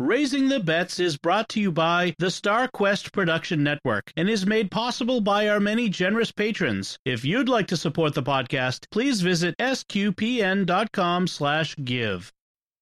Raising the Bets is brought to you by the StarQuest Production Network and is made possible by our many generous patrons. If you'd like to support the podcast, please visit sqpn.com/give.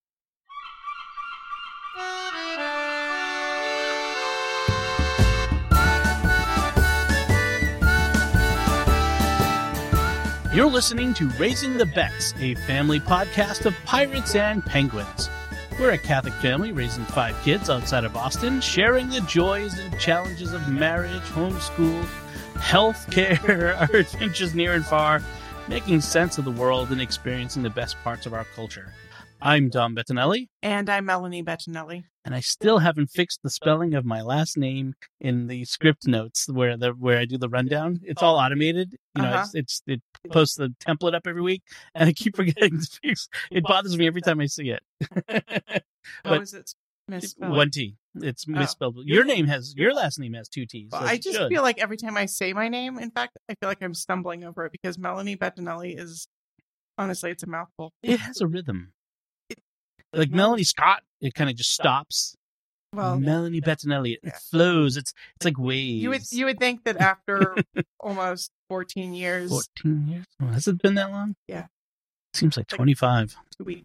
You're listening to Raising the Bets, a family podcast of pirates and penguins. We're a Catholic family raising 5 kids outside of Boston, sharing the joys and challenges of marriage, homeschool, healthcare, our adventures near and far, making sense of the world and experiencing the best parts of our culture. I'm Dom Bettinelli. And I'm Melanie Bettinelli. And I still haven't fixed the spelling of my last name in the script notes where I do the rundown. It's all automated. You know, it posts the template up every week, and I keep forgetting to fix. It bothers me every time I see it. But is it misspelled? 1 T. It's misspelled. Your last name has 2 T's. Well, so I just feel like every time I say my name, in fact, I feel like I'm stumbling over it because Melanie Bettinelli is, honestly, it's a mouthful. It has a rhythm. Like Melanie Scott, it kind of just stops. Well, Melanie Bettinelli, it flows. It's like waves. You would think that after almost 14 years. 14 years? Oh, has it been that long? Yeah. Seems like 25. 2 weeks.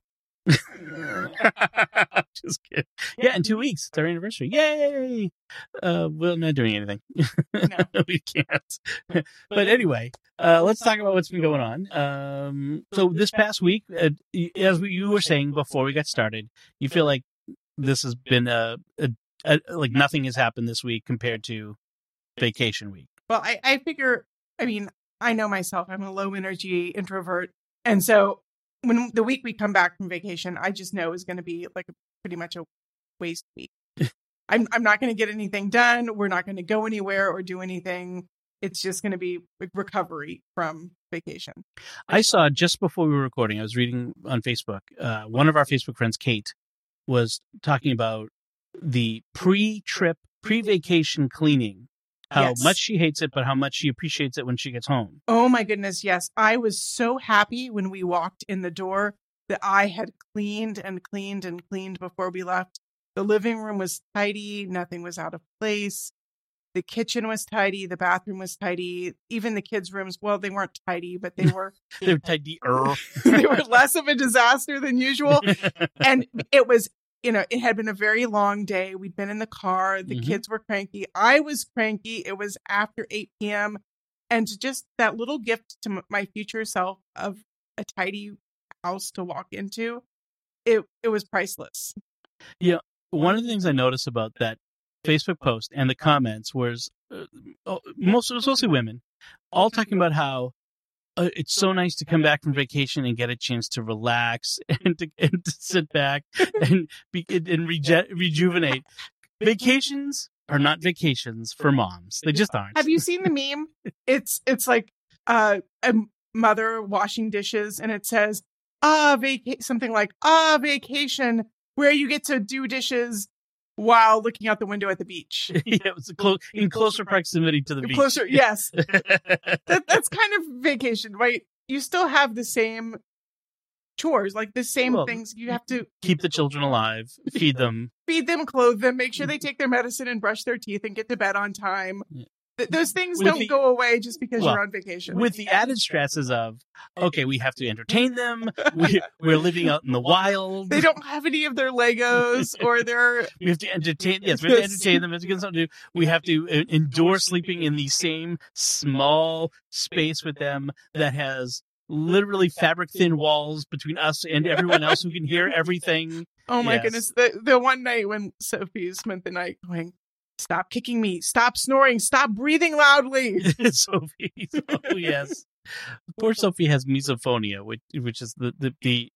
Just kidding. Yeah, in 2 weeks. It's our anniversary. Yay! We're not doing anything. No. We can't. But anyway, let's talk about what's been going on. So this past week, as you were saying before we got started, you feel like this has been like nothing has happened this week compared to vacation week. Well, I figure, I mean, I know myself, I'm a low energy introvert. And so when the week we come back from vacation, I just know is going to be like pretty much a waste week. I'm not going to get anything done. We're not going to go anywhere or do anything. It's just going to be recovery from vacation. I saw just before we were recording, I was reading on Facebook, one of our Facebook friends, Kate, was talking about the pre-vacation cleaning. How much she hates it, but how much she appreciates it when she gets home. Oh my goodness, yes. I was so happy when we walked in the door that I had cleaned and cleaned and cleaned before we left. The living room was tidy. Nothing was out of place. The kitchen was tidy. The bathroom was tidy. Even the kids' rooms, well, they weren't tidy, but they were... They were tidier. They were less of a disaster than usual. And it was... You know, it had been a very long day. We'd been in the car. The kids were cranky. I was cranky. It was after 8 p.m. And just that little gift to my future self of a tidy house to walk into, it was priceless. Yeah. One of the things I noticed about that Facebook post and the comments was it was mostly women, all talking about how it's so nice to come back from vacation and get a chance to relax and to sit back and rejuvenate. Vacations are not vacations for moms. They just aren't. Have you seen the meme? It's like a mother washing dishes, and it says something like vacation where you get to do dishes while looking out the window at the beach. Yeah, it was in closer proximity to the beach. Closer, yes. That's kind of vacation, right? You still have the same chores, like the same things. You have to keep the children alive, feed them, clothe them, make sure they take their medicine and brush their teeth and get to bed on time. Yeah. Those things don't go away just because you're on vacation. With the added stresses of, okay, we have to entertain them. We're living out in the wild. They don't have any of their Legos or their... We have to entertain. Yes, we have to entertain them. We have to get something to do. We have to endure sleeping in the same small space with them that has literally fabric thin walls between us and everyone else who can hear everything. Oh my goodness. The one night when Sophie spent the night going, stop kicking me, stop snoring, stop breathing loudly. Sophie. Oh, yes. Poor Sophie has misophonia, which is the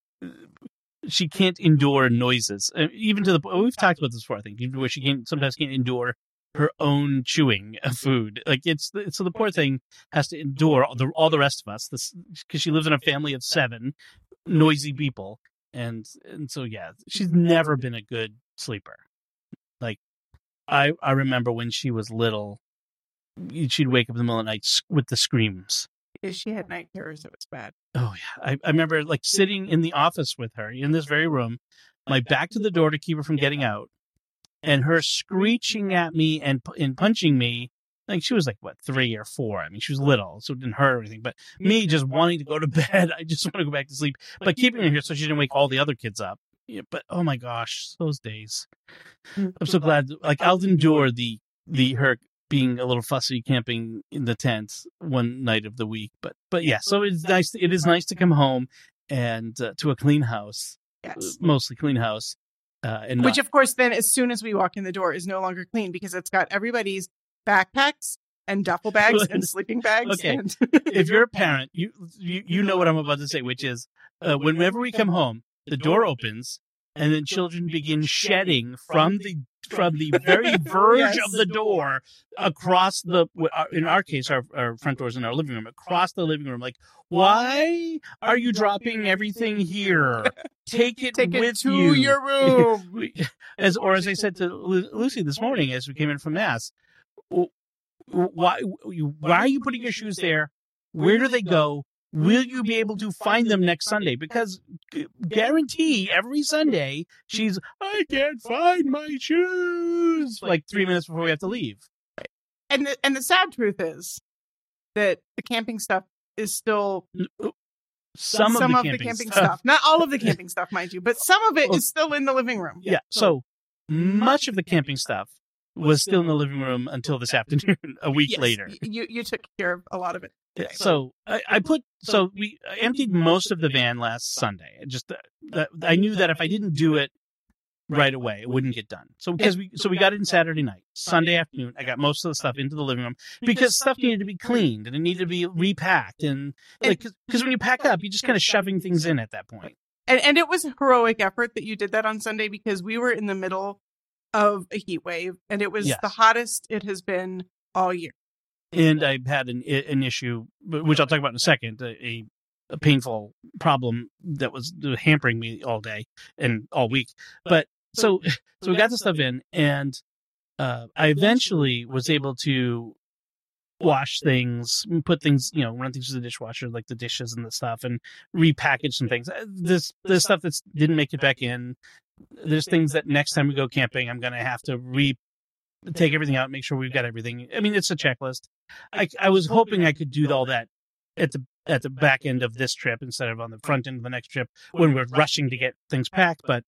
she can't endure noises. Even to the point, we've talked about this before, I think, where she sometimes can't endure her own chewing of food. Like so the poor thing has to endure all the rest of us, because she lives in a family of 7 noisy people. And so, yeah, she's never been a good sleeper. Like, I remember when she was little, she'd wake up in the middle of the night with the screams. She had night terrors. It was bad. Oh, yeah. I remember like sitting in the office with her in this very room, my back to the door to keep her from getting out. and her screeching at me and punching me. Like, she was like, what, 3 or 4? I mean, she was little, so it didn't hurt or anything. But me just wanting to go to bed, I just want to go back to sleep. But keeping her here so she didn't wake all the other kids up. Yeah, but oh my gosh, those days. I'm so glad. Like, I'll endure the her being a little fussy camping in the tent one night of the week. But yeah, so it's nice. It is nice to come home and to a clean house. Yes. Mostly clean house. And which, of course, then as soon as we walk in the door is no longer clean because it's got everybody's backpacks and duffel bags and sleeping bags. Okay. And If you're a parent, you know what I'm about to say, which is whenever we come home, the door opens and then children begin shedding from the very verge Yes. of the door across in our case, our front doors in our living room, across the living room. Like, why are you dropping everything here? Take it with to you. your room. As I said to Lucy this morning as we came in from Mass, why are you putting your shoes there? Where do they go? Will you be able to find them next Sunday? Because guarantee every Sunday I can't find my shoes, like 3 minutes before we have to leave. And the sad truth is that the camping stuff is still some of the camping stuff. Not all of the camping stuff, mind you, but some of it is still in the living room. Yeah. So much of the camping stuff was still in the living room until this afternoon, a week later. You took care of a lot of it. Today. So we emptied most of the van last Sunday. I knew that if I didn't do it right away, it wouldn't get done. So we got it in Saturday night. Sunday afternoon, I got most of the stuff into the living room because stuff needed to be cleaned and it needed to be repacked. And because when you pack up, you're just kind of shoving things in at that point. And it was a heroic effort that you did that on Sunday because we were in the middle of a heat wave and it was the hottest it has been all year. And I had an issue, which I'll talk about in a second, a painful problem that was hampering me all day and all week. But so we got the stuff in, and I eventually was able to wash things, put things, run things through the dishwasher, like the dishes and the stuff, and repackage some things. This stuff that didn't make it back in. There's things that next time we go camping, I'm going to have to take everything out, make sure we've got everything. I mean, it's a checklist. I was hoping I could do all that at the back end of this trip instead of on the front end of the next trip when we're rushing to get things packed. But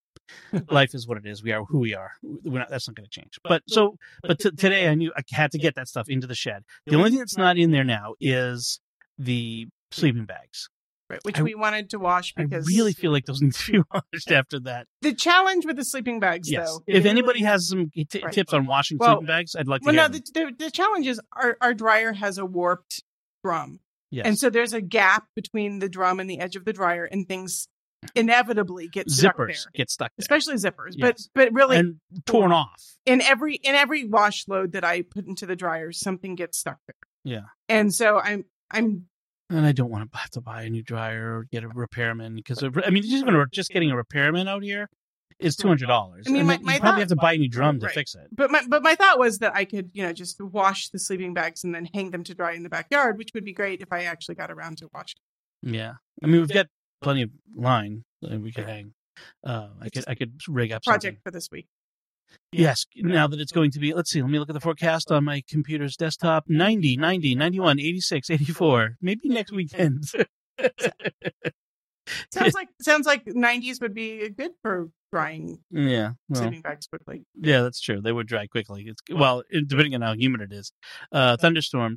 life is what it is. We are who we are. That's not going to change. But today I knew I had to get that stuff into the shed. The only thing that's not in there now is the sleeping bags. Right, which we wanted to wash because I really feel like those need to be washed after that. The challenge with the sleeping bags, though. If anybody has some tips on washing sleeping bags, I'd like to hear them. The challenge is our dryer has a warped drum. Yes. And so there's a gap between the drum and the edge of the dryer, and things inevitably get stuck there. Get stuck there. Especially zippers. Yes. But really and torn off. In every wash load that I put into the dryer, something gets stuck there. Yeah. And so I'm and I don't want to have to buy a new dryer or get a repairman because just getting a repairman out here is $200. I mean, you probably have to buy a new drum to fix it. But my thought was that I could, just wash the sleeping bags and then hang them to dry in the backyard, which would be great if I actually got around to washing. Yeah, I mean, we've got plenty of line that we could hang. I could rig up project something for this week. Yes, now that it's going to be, let's see, let me look at the forecast on my computer's desktop. 90, 91, 86, 84. Maybe next weekend. Sounds like 90s would be good for drying sleeping bags quickly. Yeah, that's true. They would dry quickly. Depending on how humid it is. Thunderstorm.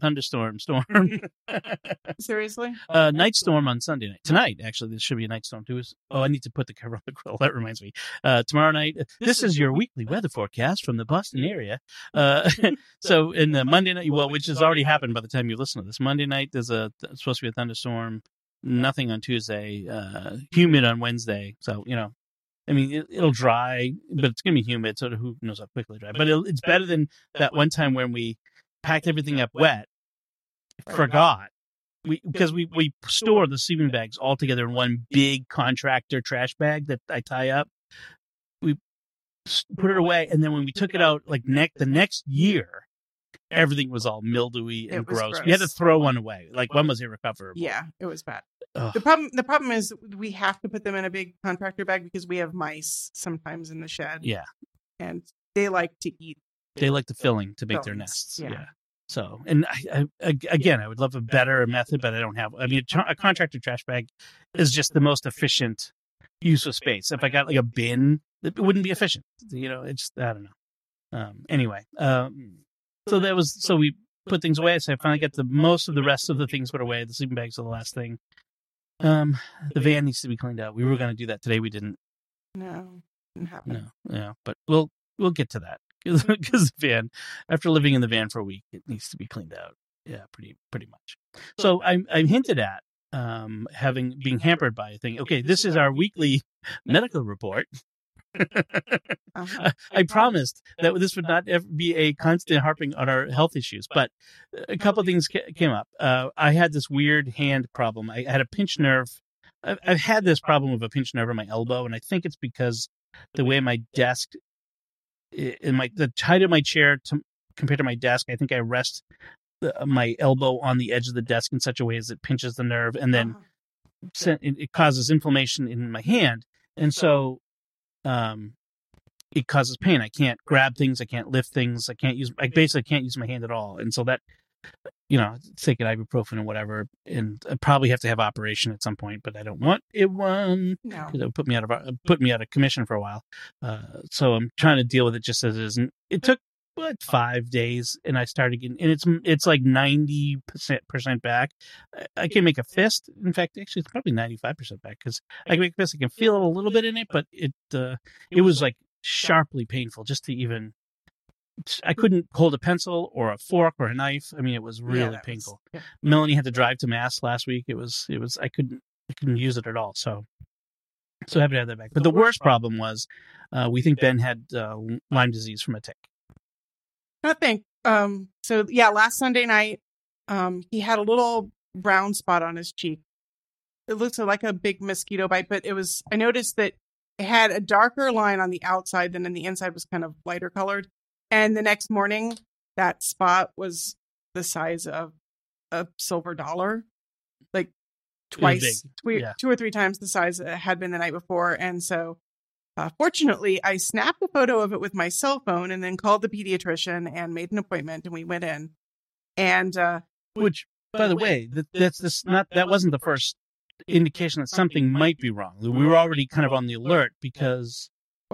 Seriously? Night storm on Sunday night. Tonight, actually, this should be a night storm too. I need to put the cover on the grill. That reminds me. Tomorrow night, this is your weekly weather forecast from the Boston area. So in the Monday night, which has already happened by the time you listen to this, Monday night, there's supposed to be a thunderstorm. Nothing on Tuesday. Humid on Wednesday. So, I mean, it'll dry, but it's going to be humid, so who knows how quickly it'll dry. But it's better than that one time when we packed everything up wet, forgot. Because we store the sleeping bags all together in one big contractor trash bag that I tie up. We put it away, and then when we took it out, like the next year, everything was all mildewy and gross. We had to throw one away. Like, one was irrecoverable. Yeah, it was bad. Ugh. The problem is we have to put them in a big contractor bag because we have mice sometimes in the shed. Yeah. And they like to eat. They like the filling to make their Fillings, nests. yeah. Yeah. So, and again, I would love a better method, but I don't have. I mean, a contractor trash bag is just the most efficient use of space. If I got like a bin, it wouldn't be efficient. It's I don't know. Anyway, so we put things away. So I finally got most of the rest of the things put away. The sleeping bags are the last thing. The van needs to be cleaned out. We were going to do that today. We didn't. No, didn't happen. No, yeah, but we'll get to that because the van, after living in the van for a week, it needs to be cleaned out. Yeah, pretty much. So I'm hinted at being hampered by a thing. Okay, this is our weekly medical report. I promised that this would not ever be a constant harping on our health issues, but a couple of things came up. I had this weird hand problem. I had a pinched nerve. I've had this problem with a pinched nerve in my elbow, and I think it's because the way my desk, the height of my chair compared to my desk, I think I rest my elbow on the edge of the desk in such a way as it pinches the nerve, and then it causes inflammation in my hand, and so it causes pain. I can't grab things. I can't lift things. I basically can't use my hand at all. And so that, take an ibuprofen and whatever. And I probably have to have operation at some point, but I don't want it one. No. Because it would put me out of commission for a while. So I'm trying to deal with it just as it is. And it took 5 days, and I started getting, and it's like 90% back. I can make a fist. In fact, actually, it's probably 95% back because I can make a fist. I can feel it a little bit in it, but it was like sharply painful just to even. I couldn't hold a pencil or a fork or a knife. I mean, it was really painful. Melanie had to drive to Mass last week. It was. I couldn't use it at all. So happy to have that back. But the worst problem was, we think Ben had Lyme disease from a tick. I think. So yeah, last Sunday night, he had a little brown spot on his cheek. It looks like a big mosquito bite, but I noticed that it had a darker line on the outside than in the inside was kind of lighter colored. And the next morning, that spot was the size of a silver dollar, like twice, 2 or 3 times the size it had been the night before. And so fortunately, I snapped a photo of it with my cell phone and then called the pediatrician and made an appointment, and we went in. And which, by the way, that wasn't the first indication that something might be wrong. We were already kind of on the alert because,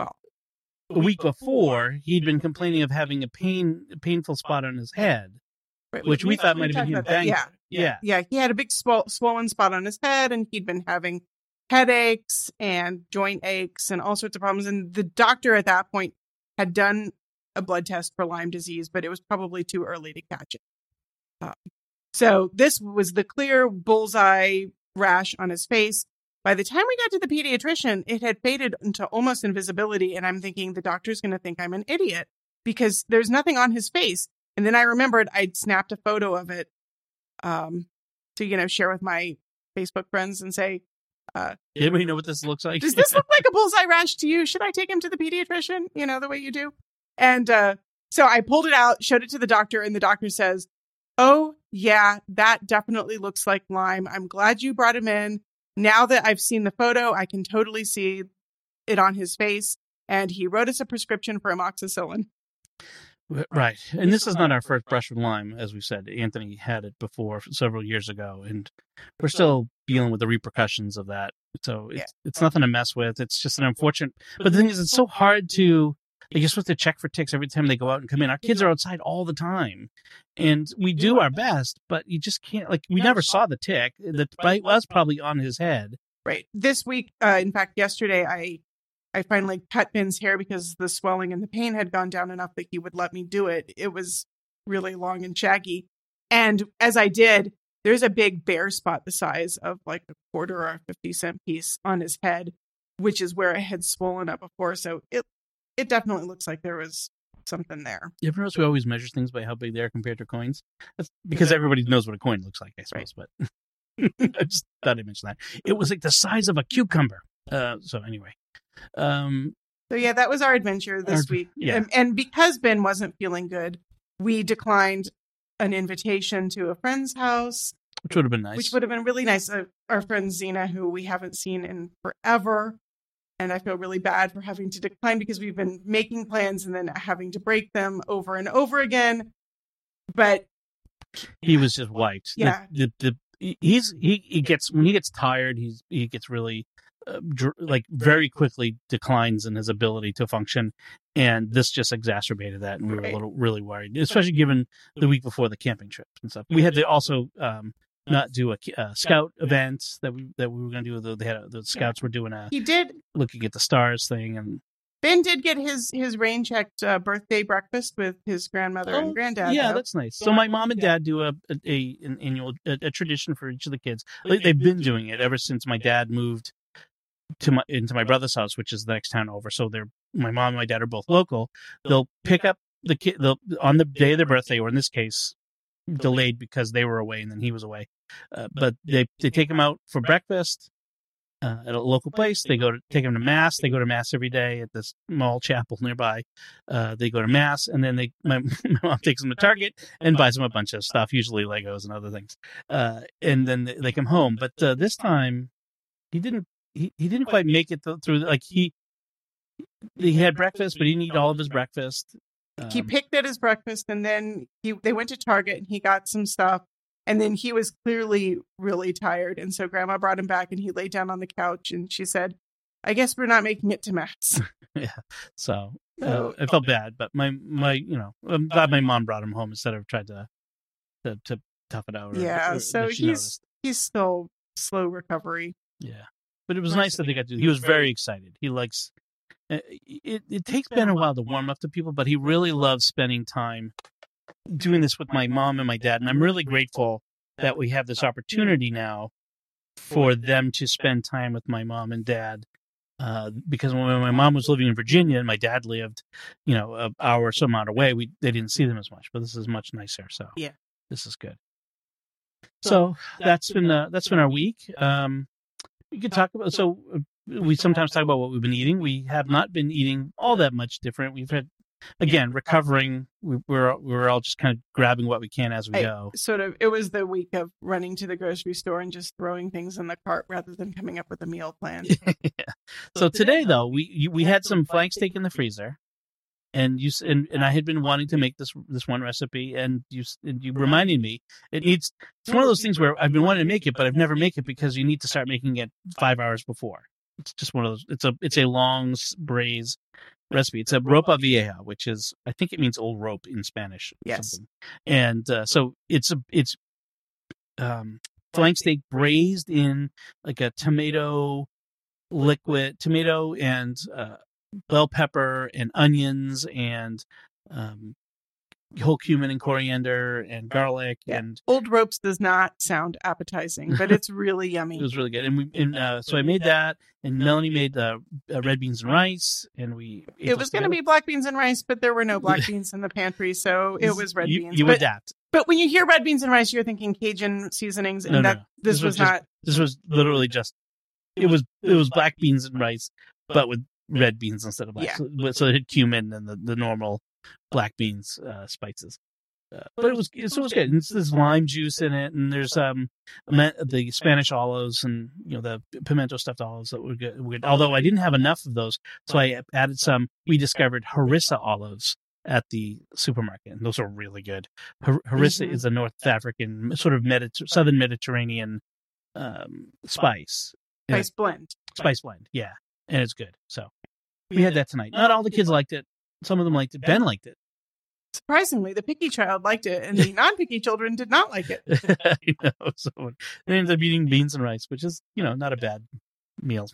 a week before he'd been complaining of having a painful spot on his head, which we thought might have been him banging. Yeah. He had a big swollen spot on his head, and he'd been having headaches and joint aches and all sorts of problems. And the doctor at that point had done a blood test for Lyme disease, but it was probably too early to catch it. So this was the clear bullseye rash on his face. By the time we got to the pediatrician, it had faded into almost invisibility. And I'm thinking the doctor's going to think I'm an idiot because there's nothing on his face. And then I remembered I'd snapped a photo of it to, share with my Facebook friends and say, anybody know what this looks like? Does this look like a bullseye rash to you? Should I take him to the pediatrician? The way you do. And so I pulled it out, showed it to the doctor, and the doctor says, "Oh, yeah, that definitely looks like Lyme. I'm glad you brought him in. Now that I've seen the photo, I can totally see it on his face." And he wrote us a prescription for amoxicillin. Right. And this is not our first brush with Lyme. As we said, Anthony had it before several years ago, and we're still dealing with the repercussions of that. So it's nothing to mess with. It's just an unfortunate. But the thing is, it's so hard to. You're supposed to check for ticks every time they go out and come in. Our kids are outside all the time, and we do our best, but you just can't. We never saw the tick. The bite was probably on his head. Right. This week, in fact, yesterday, I finally cut Ben's hair because the swelling and the pain had gone down enough that he would let me do it. It was really long and shaggy. And as I did, there's a big bare spot the size of like a quarter or a 50-cent piece on his head, which is where it had swollen up before. So it definitely looks like there was something there. You ever notice we always measure things by how big they are compared to coins? That's because everybody knows what a coin looks like, I suppose. Right. But I just thought I'd mention that. It was like the size of a cucumber. So anyway. So yeah, that was our adventure this week. Yeah. And because Ben wasn't feeling good, we declined an invitation to a friend's house. Which would have been nice. Which would have been really nice. Our friend Zena, who we haven't seen in forever. And I feel really bad for having to decline because we've been making plans and then having to break them over and over again. But he was just wiped. Yeah. He gets, when he gets tired, he gets really like very quickly declines in his ability to function, and this just exacerbated that, and we were really worried, especially given the week before the camping trip and stuff. We had to also not do a scout event that we were going to do. The scouts were doing he did looking at the stars thing, and Ben did get his rain checked birthday breakfast with his grandmother and granddad. Yeah, that's nice. So my mom and dad do an annual tradition for each of the kids. They've been doing it ever since my dad moved into my brother's house, which is the next town over. So my mom and my dad are both local. They'll pick up the kid on the day of their birthday, or in this case, delayed because they were away and then he was away. But they take him out for breakfast at a local place. They take him to mass. They go to mass every day at this small chapel nearby. They go to mass, and then my mom takes him to Target and buys him a bunch of stuff, usually Legos and other things. And then they come home. But this time, he didn't quite make it through. Like he had breakfast, but he didn't eat all of his breakfast. He picked at his breakfast, and then they went to Target and he got some stuff. And then he was clearly really tired. And so Grandma brought him back and he laid down on the couch and she said, I guess we're not making it to mass. Yeah. So I felt bad, but I'm glad my mom brought him home instead of tried to tough it out. So he's still slow recovery. Yeah. But it was nice that they got to, he was very excited. He likes, it takes Ben a while to warm up to people, but he really loves spending time doing this with my mom and my dad, and I'm really grateful that we have this opportunity now for them to spend time with my mom and dad. Because when my mom was living in Virginia and my dad lived, an hour or so amount away, they didn't see them as much. But this is much nicer, so yeah, this is good. So that's been our week. We could talk about. So we sometimes talk about what we've been eating. We have not been eating all that much different. We've had. Again, recovering, we're all just kind of grabbing what we can as we go. It was the week of running to the grocery store and just throwing things in the cart rather than coming up with a meal plan. Yeah. So today, though, we had some flank steak in the freezer, and I had been wanting to make this one recipe, and you reminded me it's one of those things where I've been wanting to make it, but I've never made it because you need to start making it 5 hours before. It's just one of those. It's a long braise recipe. It's a ropa vieja, which is, I think it means old rope in Spanish. Yes. Something. And so it's flank steak braised in like a tomato and bell pepper and onions and whole cumin and coriander and garlic. Yeah. And Old Ropes does not sound appetizing, but it's really yummy. It was really good. And so I made that, and Melanie made red beans and rice, and it was going to be black beans and rice, but there were no black beans in the pantry, so it was red beans. You adapt. But when you hear red beans and rice, you're thinking Cajun seasonings, and no. This was not. This was literally just. It was black beans and rice, but with red beans instead of black. Yeah. So it had cumin and the normal black beans spices. But it was good. And there's lime juice in it, and there's the Spanish olives and the pimento stuffed olives that were good. Although I didn't have enough of those, so I added some. We discovered harissa olives at the supermarket, and those are really good. Harissa is a North African sort of southern Mediterranean spice blend. Spice blend, yeah, and it's good. So we had that tonight. Not all the kids liked it. Some of them liked it. Ben liked it. Surprisingly, the picky child liked it, and the non-picky children did not like it. So they ended up eating beans and rice, which is, not a bad meal.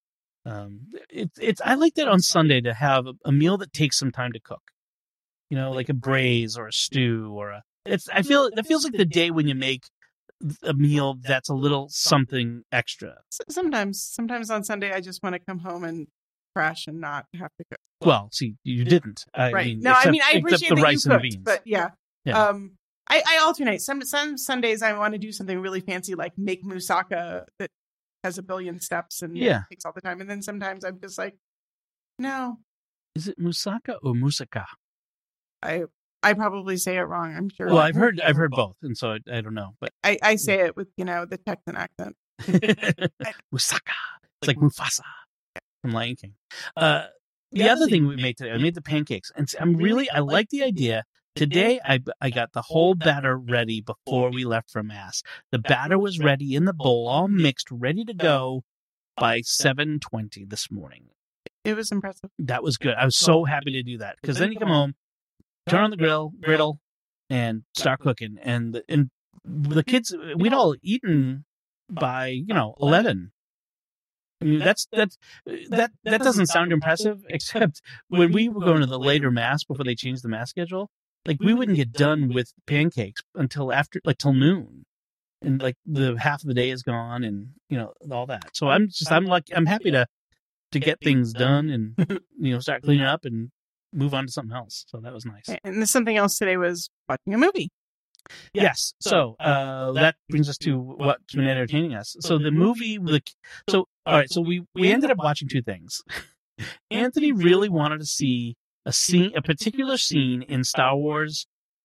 I like that on Sunday to have a meal that takes some time to cook. Like a braise or a stew or it feels like the day when you make a meal that's a little something extra. Sometimes on Sunday, I just want to come home and crash and not have to cook. Well, see, you didn't. I appreciate the rice and the beans. But yeah. I alternate. Some Sundays I want to do something really fancy, like make moussaka that has a billion steps and takes all the time. And then sometimes I'm just like, no. Is it moussaka or moussaka? I probably say it wrong. I'm sure. Well, I've heard both, and so I don't know. But I say it with the Texan accent. Moussaka. It's like Mufasa. from Lion King. The other thing we made today, I made the pancakes, and I like the idea. Today, I got the whole batter ready before we left for Mass. The batter was ready in the bowl, all mixed, ready to go by 7:20 this morning. It was impressive. That was good. I was so happy to do that because then you come home, turn on the griddle, and start cooking. And the kids, we'd all eaten by 11. I mean, that doesn't sound impressive, except when we were going to the later Mass before they changed the Mass schedule. Like, we wouldn't get done with pancakes until after, like, till noon, and like the half of the day is gone, and all that. So I'm happy to get things done and start cleaning up and move on to something else. So that was nice. And something else today was watching a movie. Yes. So that brings us to what's been entertaining us. So the movie, all right. So we ended up watching two things. Anthony really wanted to see a particular scene in Star Wars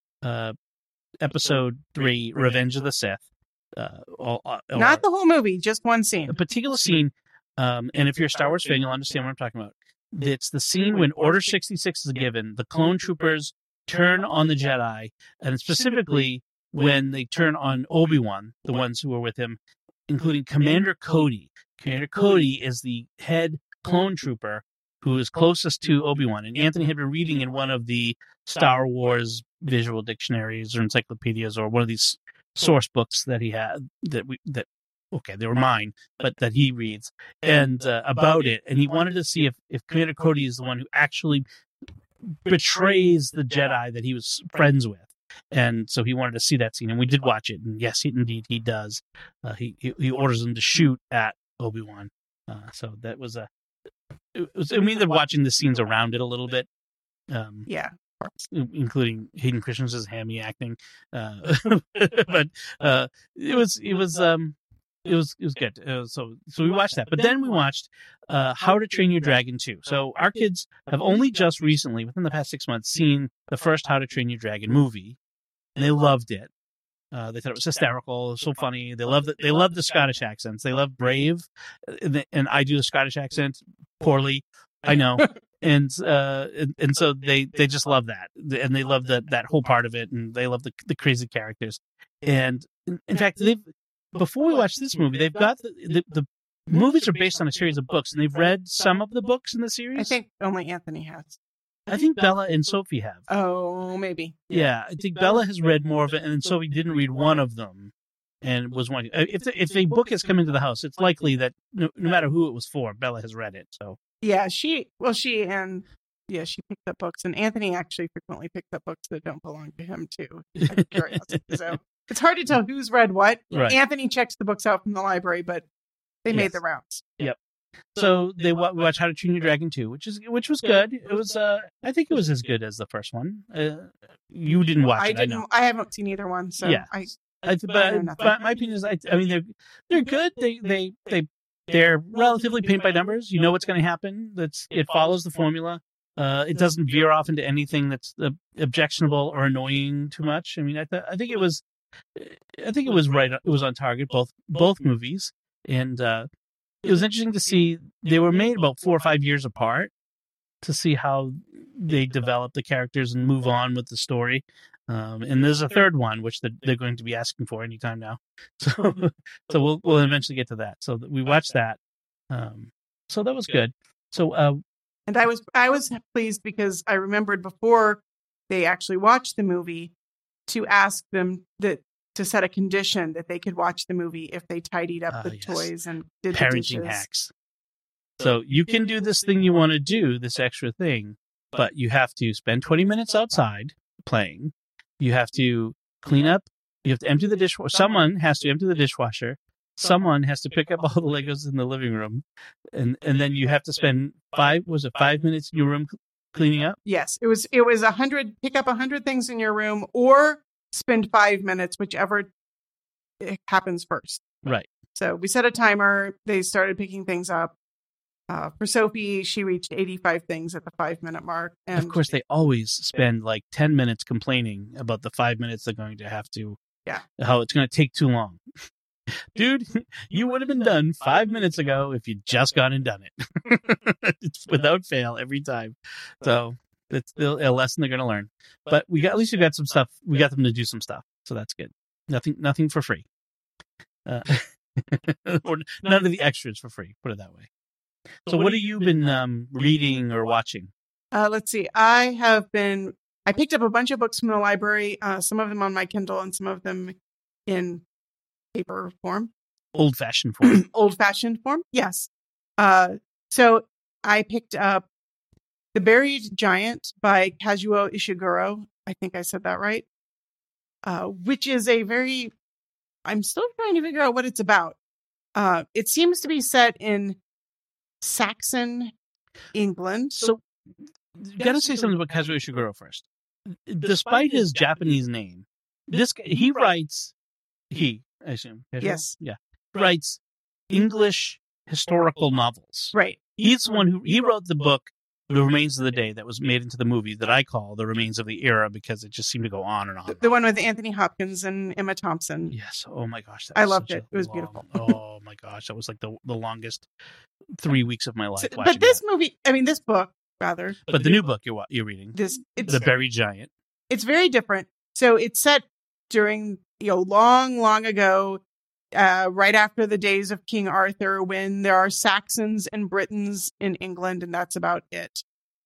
Episode 3, Revenge of the Sith. Not the whole movie, just one scene. A particular scene. And if you're a Star Wars fan, you'll understand what I'm talking about. It's the scene when Order 66 is given. The clone troopers turn on the Jedi, and specifically when they turn on Obi-Wan, the ones who were with him, including Commander Cody. Commander Cody is the head clone trooper who is closest to Obi-Wan. And Anthony had been reading in one of the Star Wars visual dictionaries or encyclopedias or one of these source books that he had they were mine, but that he reads and about it. And he wanted to see if Commander Cody is the one who actually betrays the Jedi that he was friends with. And so he wanted to see that scene, and we did watch it. And yes, indeed, he does. He orders him to shoot at Obi-Wan. So that was we ended up watching the scenes around it a little bit. Yeah. Including Hayden Christensen's hammy acting. But it was good. So we watched that. But then we watched How to Train Your Dragon 2. So our kids have only just recently, within the past 6 months, seen the first How to Train Your Dragon movie, and they loved it. They thought it was hysterical, it was so funny. They loved the Scottish accents. They love Brave, and I do the Scottish accent poorly, I know. And so they just love that, and they love that whole part of it, and they love the crazy characters. And in fact, before we watched this movie, they've got the movies are based on a series of books, and they've read some of the books in the series. I think only Anthony has. I think Bella and Sophie have. Oh, maybe. Yeah, I think Bella has read more of it, and then Sophie didn't read one of them, and was one. If a book has come into the house, it's likely that no matter who it was for, Bella has read it. So yeah, she picked up books, and Anthony actually frequently picked up books that don't belong to him too. Out of curiosity. So it's hard to tell who's read what. Right. Anthony checks the books out from the library, but they made the rounds. Yep. So we watched How to Train Your Dragon 2, which was good. It was I think it was as good as the first one. You didn't watch it, I know. I haven't seen either one, so yeah. But my opinion is, I mean, they're good. They're relatively paint by numbers. You know what's going to happen. It follows the formula. It doesn't veer off into anything that's objectionable or annoying too much. I mean, I think it was right. It was on target, both movies, and it was interesting to see they were made about 4 or 5 years apart to see how they develop the characters and move on with the story. And there's a third one, which they're going to be asking for anytime now. So we'll eventually get to that. So we watched that. So that was good. So, and I was pleased because I remembered before they actually watched the movie to ask them to set a condition that they could watch the movie if they tidied up the toys and did parenting the dishes. hacks. So you can do this thing you want to do, this extra thing, but you have to spend 20 minutes outside playing. You have to clean up. You have to empty the dishwasher. Someone has to empty the dishwasher. Someone has to pick up all the Legos in the living room, and then you have to spend 5 minutes in your room cleaning up? Yes, it was 100. Pick up 100 things in your room, or spend 5 minutes, whichever happens first. Right. So we set a timer. They started picking things up. For Sophie, she reached 85 things at the 5-minute mark. And of course, they always spend like 10 minutes complaining about the 5 minutes they're going to have to, how it's going to take too long. Dude, you would have been done 5 minutes ago if you'd just gone and done it. It's without fail every time. So it's still a lesson they're going to learn. But at least we got some stuff. We got them to do some stuff. So that's good. Nothing for free. Or none of the extras for free. Put it that way. So what have you been reading or watching? Let's see. I picked up a bunch of books from the library, some of them on my Kindle and some of them in paper form. Old-fashioned form. Old-fashioned form, yes. So I picked up The Buried Giant by Kazuo Ishiguro. I think I said that right. Which is I'm still trying to figure out what it's about. It seems to be set in Saxon England. So you got to say something about Kazuo Ishiguro first. Despite his Japanese name, he writes, I assume. Yes. Yeah. Writes English historical novels. Right. He's the one he wrote the book, The Remains of the Day, that was made into the movie that I call The Remains of the Era because it just seemed to go on and on. The one with Anthony Hopkins and Emma Thompson. Yes. Oh my gosh. I loved it. It was beautiful. Oh my gosh. That was like the longest 3 weeks of my life. But this this book, rather. But the new book you're reading, The Buried Giant. It's very different. So it's set during, long, long ago, right after the days of King Arthur, when there are Saxons and Britons in England, and that's about it.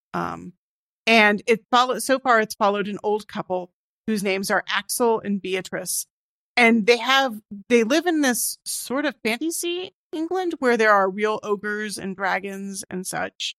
And it's followed an old couple whose names are Axel and Beatrice. And they live in this sort of fantasy England where there are real ogres and dragons and such.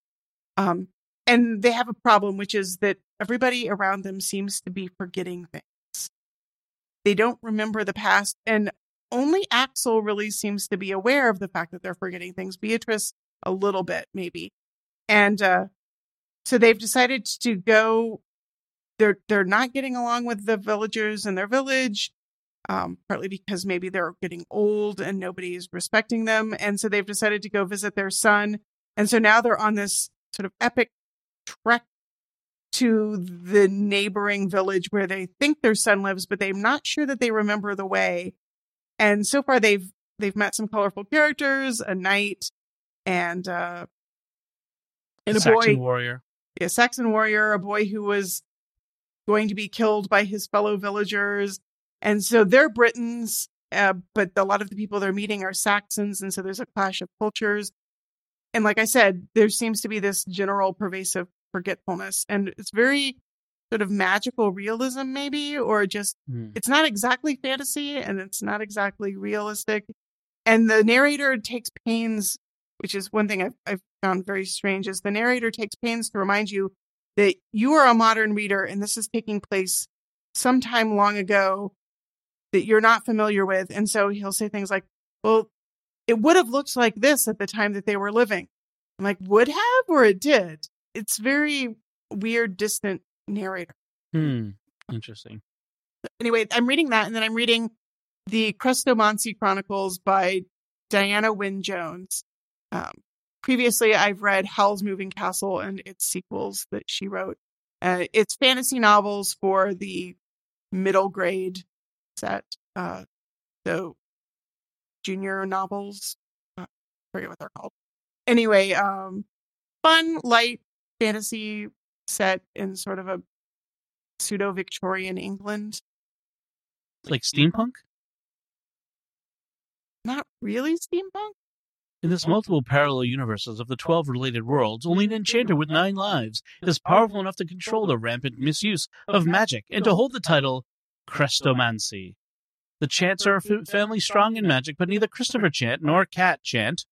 And they have a problem, which is that everybody around them seems to be forgetting things. They don't remember the past, and only Axel really seems to be aware of the fact that they're forgetting things. Beatrice, a little bit, maybe. And so they've decided to go. They're not getting along with the villagers in their village, partly because maybe they're getting old and nobody's respecting them. And so they've decided to go visit their son. And so now they're on this sort of epic trek to the neighboring village where they think their son lives, but they're not sure that they remember the way. And so far they've met some colorful characters, a knight and a Saxon boy, warrior. a Saxon warrior, a boy who was going to be killed by his fellow villagers. And so they're Britons, but a lot of the people they're meeting are Saxons. And so there's a clash of cultures. And like I said, there seems to be this general pervasive forgetfulness. And it's very sort of magical realism, maybe, or just, it's not exactly fantasy and it's not exactly realistic. And the narrator takes pains, which is one thing I've found very strange, is the narrator takes pains to remind you that you are a modern reader and this is taking place sometime long ago that you're not familiar with. And so he'll say things like, well, it would have looked like this at the time that they were living. I'm like, would have, or it did? It's very weird, distant narrator. Interesting. Anyway, I'm reading that, and then I'm reading the Crestomancy Chronicles by Diana Wynne Jones. Previously, I've read Howl's Moving Castle and its sequels that she wrote. It's fantasy novels for the middle grade set. So junior novels. I forget what they're called. Anyway, fun, light fantasy set in sort of a pseudo-Victorian England. Like steampunk? Not really steampunk. In this multiple parallel universes of the 12 related worlds, only an enchanter with 9 lives is powerful enough to control the rampant misuse of magic and to hold the title Crestomancy. The Chants are a family strong in magic, but neither Christopher Chant nor Cat Chant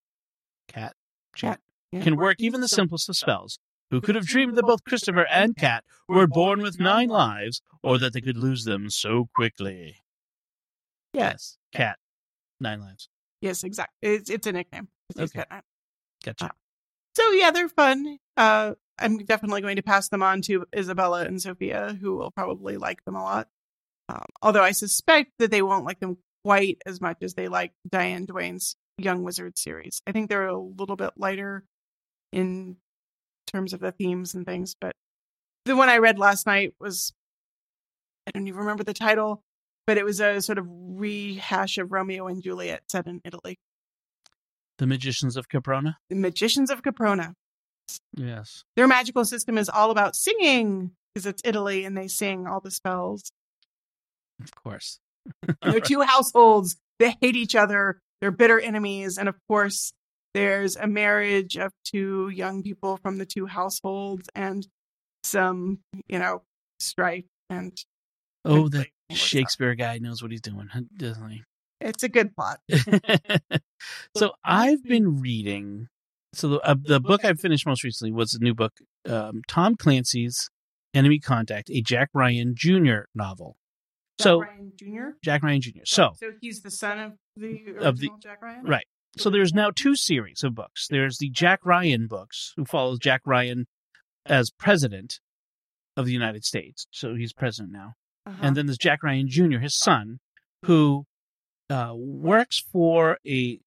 can work even the simplest of spells. Who could have dreamed that both Christopher and Cat were born with 9 lives, or that they could lose them so quickly? Yes. Cat. 9 lives. Yes, exactly. It's a nickname. Okay. Gotcha. So yeah, they're fun. I'm definitely going to pass them on to Isabella and Sophia, who will probably like them a lot. Although I suspect that they won't like them quite as much as they like Diane Duane's Young Wizard series. I think they're a little bit lighter in terms of the themes and things, but the one I read last night was, I don't even remember the title, but it was a sort of rehash of Romeo and Juliet set in Italy. The Magicians of Caprona? The Magicians of Caprona. Yes. Their magical system is all about singing, because it's Italy and they sing all the spells. Of course. They're two households. They hate each other. They're bitter enemies. And of course, there's a marriage of two young people from the two households and some, strife and. Oh, that Shakespeare guy knows what he's doing, doesn't he? It's a good plot. So I've been reading. So the book I finished most recently was a new book, Tom Clancy's Enemy Contact, a Jack Ryan Jr. novel. Jack Ryan Jr.? Jack Ryan Jr. So he's the son of the original Jack Ryan? Right. So there's now 2 series of books. There's the Jack Ryan books, who follows Jack Ryan as president of the United States. So he's president now. Uh-huh. And then there's Jack Ryan Jr., his son, who works for a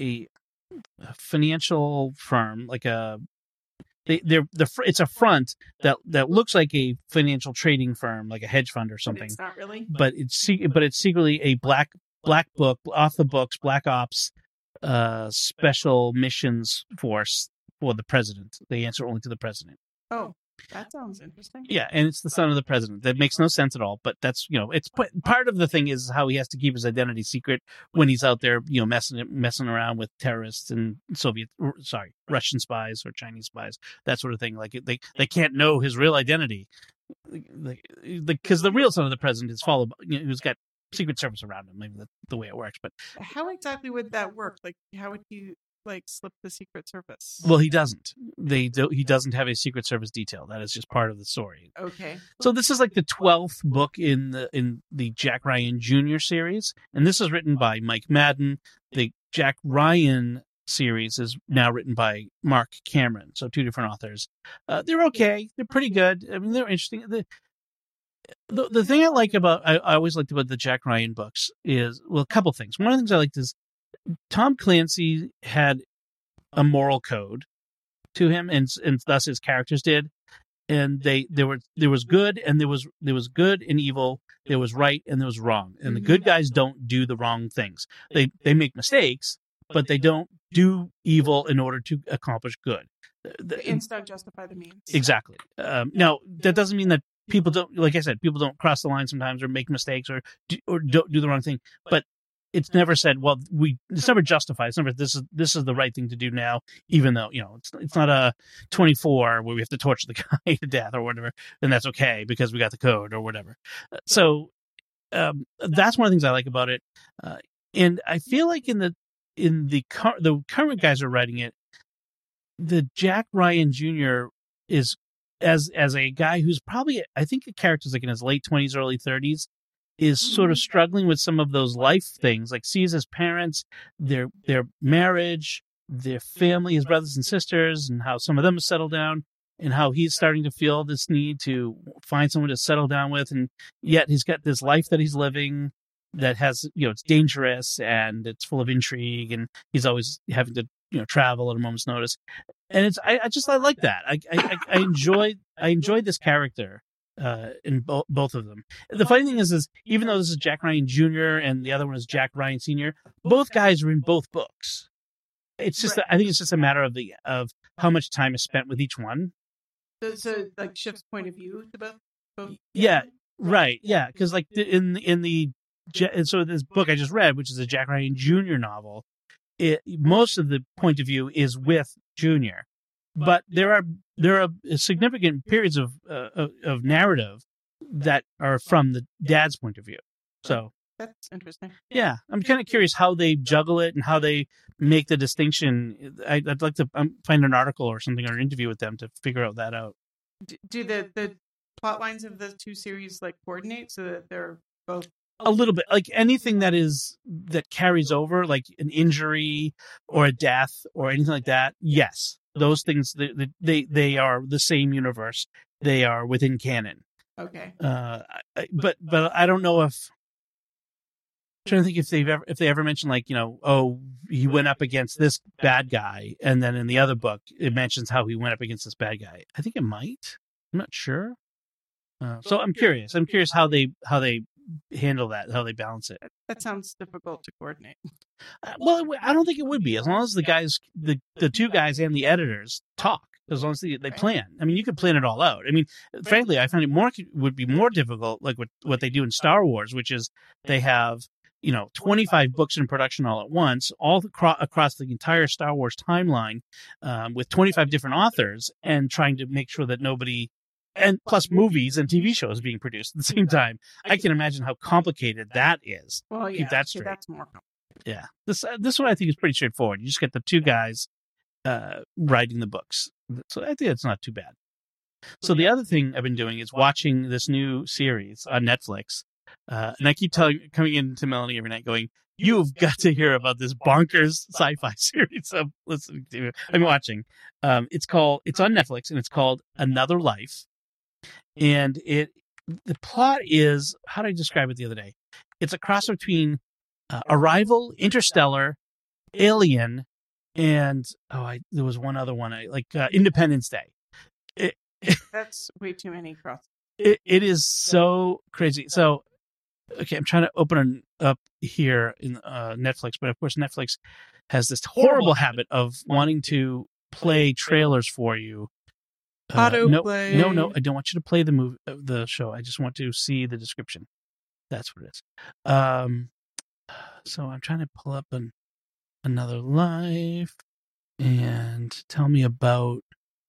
financial firm, like it's a front that looks like a financial trading firm, like a hedge fund or something. But it's not really. But it's secretly a black book, off the books, black ops, special missions force for the president. They answer only to the president. Oh, that sounds interesting. Yeah, and it's the son of the president. That makes no sense at all. But that's it's part of the thing is how he has to keep his identity secret when he's out there, messing around with terrorists and Russian spies or Chinese spies, that sort of thing. Like they can't know his real identity, because the real son of the president is followed. Who's got Secret Service around him. Maybe that's the way it works. But how exactly would that work? Like, how would he slip the Secret Service? Well, he doesn't. He doesn't have a Secret Service detail. That is just part of the story. Okay. So this is like the 12th book in the Jack Ryan Jr. series, and this is written by Mike Madden. The Jack Ryan series is now written by Mark Cameron. So 2 different authors. They're okay. They're pretty good. I mean, they're interesting. The thing I always liked about the Jack Ryan books is, well, a couple things. One of the things I liked is Tom Clancy had a moral code to him, and thus his characters did. And there was good, and there was good and evil. There was right and there was wrong. And the good guys don't do the wrong things. They make mistakes, but they don't do evil in order to accomplish good. The ends don't justify the means. Exactly. Now that doesn't mean that people don't, like I said, people don't cross the line sometimes or make mistakes or don't do the wrong thing. But it's never said, well, it's never justified. It's never, this is the right thing to do now, even though, it's not a 24 where we have to torture the guy to death or whatever, and that's okay because we got the code or whatever. So that's one of the things I like about it. And I feel like the current guys are writing it, the Jack Ryan Jr. is as a guy who's probably, I think the character's like in his late 20s, early 30s, is sort of struggling with some of those life things, like sees his parents, their marriage, their family, his brothers and sisters, and how some of them have settled down, and how he's starting to feel this need to find someone to settle down with, and yet he's got this life that he's living that has, it's dangerous and it's full of intrigue, and he's always having to, travel at a moment's notice. And I like that. I enjoy this character. In both of them. The funny thing is even though this is Jack Ryan Jr. and the other one is Jack Ryan Sr., both guys are in both books. It's just, I think it's just a matter of how much time is spent with each one. So like shifts point of view to both. Yeah, right. Yeah, because like so this book I just read, which is a Jack Ryan Jr. novel, most of the point of view is with Jr. But there are significant periods of narrative that are from the dad's point of view. So that's interesting. Yeah, I'm kind of curious how they juggle it and how they make the distinction. I'd like to find an article or something or an interview with them to figure that out. Do the plot lines of the 2 series coordinate so that they're both? A little bit, like anything that carries over, like an injury or a death or anything like that. Yes. Those things, they are the same universe. They are within canon. Okay. But I don't know if I'm trying to think if they ever mention he went up against this bad guy, and then in the other book it mentions how he went up against this bad guy. I think it might. I'm not sure. So I'm curious. I'm curious how they handle that, how they balance it. That sounds difficult to coordinate. Well, I don't think it would be, as long as the guys, the two guys and the editors talk, as long as they plan. I mean, you could plan it all out. I mean, frankly, I find it would be more difficult, like what they do in Star Wars, which is they have 25 books in production all at once, all across the entire Star Wars timeline, with 25 different authors, and trying to make sure that nobody, and plus movies and TV shows being produced at the same time. I can imagine how complicated that is. Well, yeah, keep that straight. That's more complicated. Yeah, this one I think is pretty straightforward. You just get the two guys writing the books, so I think it's not too bad. So the other thing I've been doing is watching this new series on Netflix, and I keep coming into Melanie every night, going, "You've got to hear about this bonkers sci-fi series I'm listening to. I'm watching. It's on Netflix, and it's called Another Life, and the plot is, how did I describe it the other day? It's a cross between Arrival, Interstellar, Alien, and there was one other one Independence Day. That's way too many cross. It is so crazy. So, okay, I'm trying to open up here in Netflix, but of course Netflix has this horrible habit of wanting to play trailers for you. Autoplay. No, I don't want you to play the show. I just want to see the description. That's what it is. So I'm trying to pull up Another Life and tell me about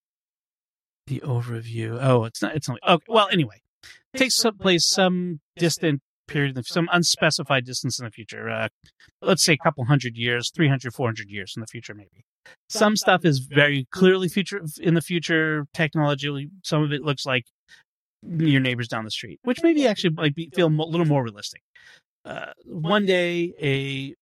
the overview. Oh, it's not. Okay. Well, anyway, it takes place some distant period of some unspecified distance in the future. Let's say a couple 100 years, 300, 400 years in the future, maybe. Some stuff is very clearly in the future technology. Some of it looks like your neighbors down the street, which maybe actually might feel a little more realistic. One day, a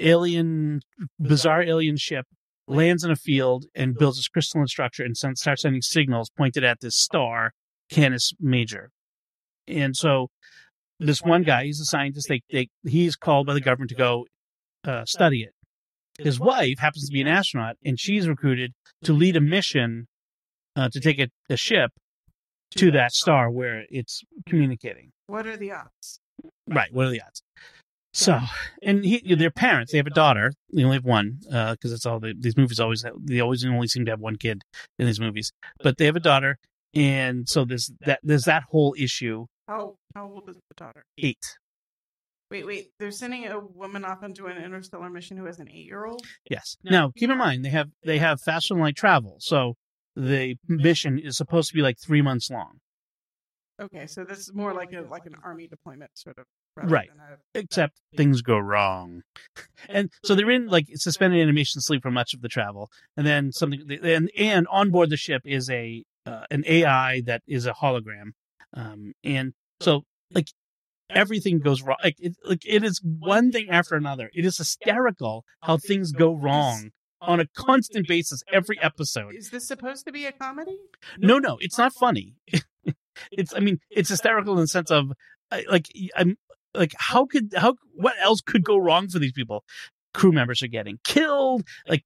bizarre alien ship lands in a field and builds this crystalline structure and starts sending signals pointed at this star, Canis Major. And so this one guy, he's a scientist, he's called by the government to go study it. His wife happens to be an astronaut, and she's recruited to lead a mission to take a ship to that star where it's communicating. What are the odds? Right, what are the odds? So, and they're parents. They have a daughter. They only have one, because it's all these movies they always only seem to have one kid in these movies. But they have a daughter, and so there's that whole issue. How old is the daughter? 8. Wait. They're sending a woman off into an interstellar mission who has an 8-year-old? Yes. Now, keep in mind they have faster than light travel, so the mission is supposed to be like 3 months long. Okay, so this is more like an army deployment sort of. Right. Except things go wrong. And so they're in like suspended animation sleep for much of the travel. And then and on board the ship is an AI that is a hologram. And so like everything goes wrong. It is one thing after another. It is hysterical how things go wrong on a constant basis every episode. Is this supposed to be a comedy? No, it's not funny. It's hysterical in the sense of what else could go wrong for these people? Crew members are getting killed.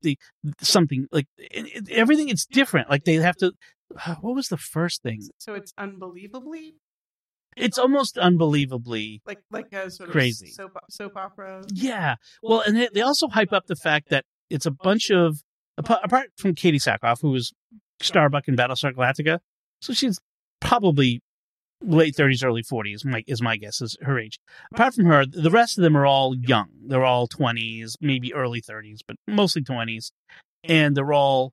Everything. It's different. Like they have to. What was the first thing? So it's unbelievably. It's almost unbelievably like a sort crazy of soap opera. Yeah. Well, and they also hype up the fact that it's a bunch of, apart from Katie Sackhoff, who was Starbuck in Battlestar Galactica, so she's probably late 30s, early 40s, is my guess, is her age. Apart from her, the rest of them are all young. They're all 20s, maybe early 30s, but mostly 20s. And they're all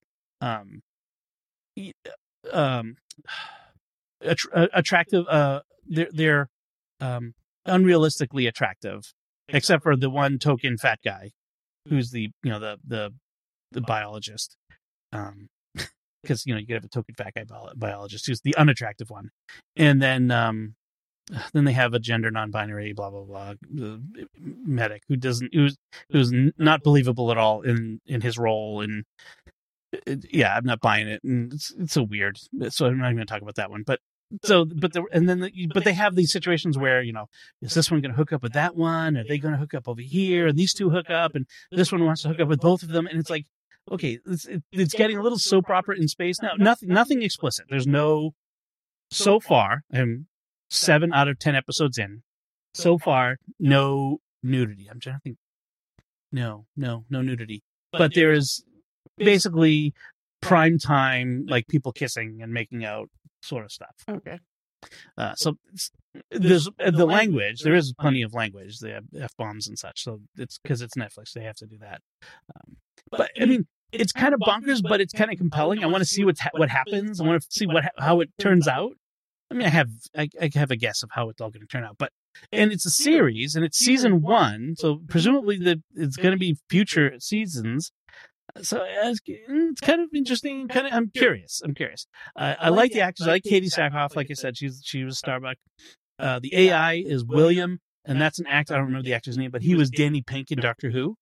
attractive. They're unrealistically attractive, except for the one token fat guy, who's the biologist. Because you could have a token fat guy biologist who's the unattractive one, and then they have a gender non-binary blah blah blah medic who's not believable at all in his role, and I'm not buying it, and it's so weird. So I'm not even going to talk about that one. But they have these situations where is this one going to hook up with that one? Are they going to hook up over here? And these two hook up, and this one wants to hook up with both of them, and it's like. Okay, it's getting a little soap opera in space now. Nothing explicit. There's no. So far, I'm 7 out of 10 episodes in. so far, no nudity. I'm trying to think. No nudity. But there is basically prime time, like people kissing and making out sort of stuff. Okay. So there's the language. There is plenty of language. They have F-bombs and such. So it's because it's Netflix. They have to do that. But I mean, it's kind of bonkers, but it's kind of compelling. I want to see what happens. I want to see how it turns out. I mean, I have a guess of how it's all going to turn out, and it's a series, and it's season 1, so presumably it's going to be future seasons. So it's kind of interesting. I'm curious. I like the actors. I like Katie Sackhoff. Like I said, she was Starbuck. The AI is William, and that's an actor. I don't remember the actor's name, but he was Danny Pink in Doctor Who.